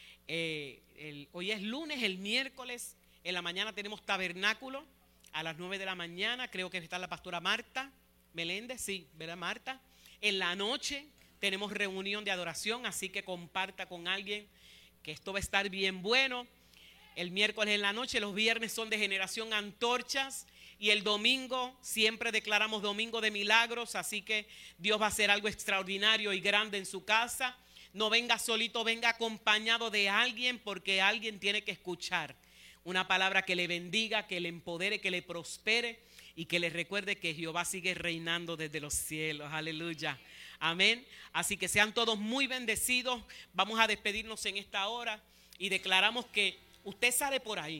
eh, el, hoy es lunes, el miércoles. En la mañana tenemos tabernáculo a las nueve de la mañana. Creo que está la pastora Marta Meléndez, sí, ¿verdad, Marta? En la noche tenemos reunión de adoración, así que comparta con alguien que esto va a estar bien bueno. El miércoles en la noche, los viernes son de Generación Antorchas y el domingo siempre declaramos domingo de milagros, así que Dios va a hacer algo extraordinario y grande en su casa. No venga solito, venga acompañado de alguien, porque alguien tiene que escuchar una palabra que le bendiga, que le empodere, que le prospere y que le recuerde que Jehová sigue reinando desde los cielos. Aleluya. Amén. Así que sean todos muy bendecidos. Vamos a despedirnos en esta hora y declaramos que usted sale por ahí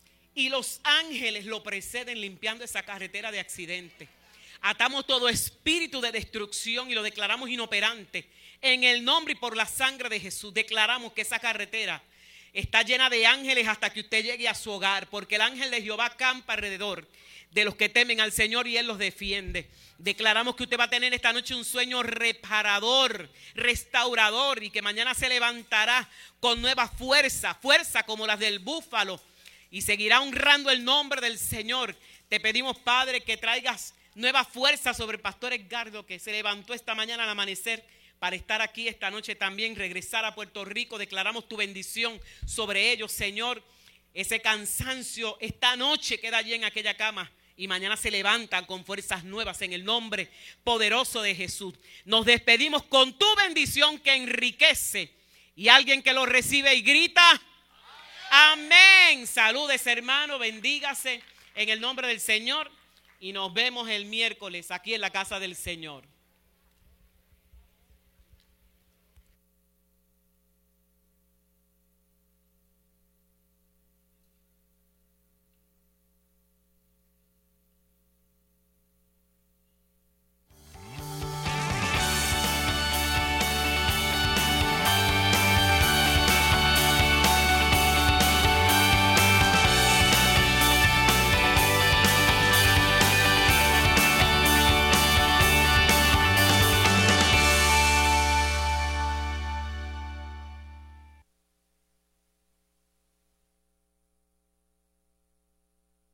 y los ángeles lo preceden limpiando esa carretera de accidentes. Atamos todo espíritu de destrucción y lo declaramos inoperante. En el nombre y por la sangre de Jesús declaramos que esa carretera está llena de ángeles hasta que usted llegue a su hogar, porque el ángel de Jehová campa alrededor de los que temen al Señor y Él los defiende. Declaramos que usted va a tener esta noche un sueño reparador, restaurador, y que mañana se levantará con nueva fuerza, fuerza como las del búfalo, y seguirá honrando el nombre del Señor. Te pedimos, Padre, que traigas nueva fuerza sobre el pastor Edgardo, que se levantó esta mañana al amanecer para estar aquí esta noche también, regresar a Puerto Rico. Declaramos tu bendición sobre ellos, Señor. Ese cansancio esta noche queda allí en aquella cama y mañana se levantan con fuerzas nuevas en el nombre poderoso de Jesús. Nos despedimos con tu bendición que enriquece, y alguien que lo recibe y grita amén. Saludes, hermano, bendígase. en el nombre del Señor y nos vemos el miércoles aquí en la casa del Señor.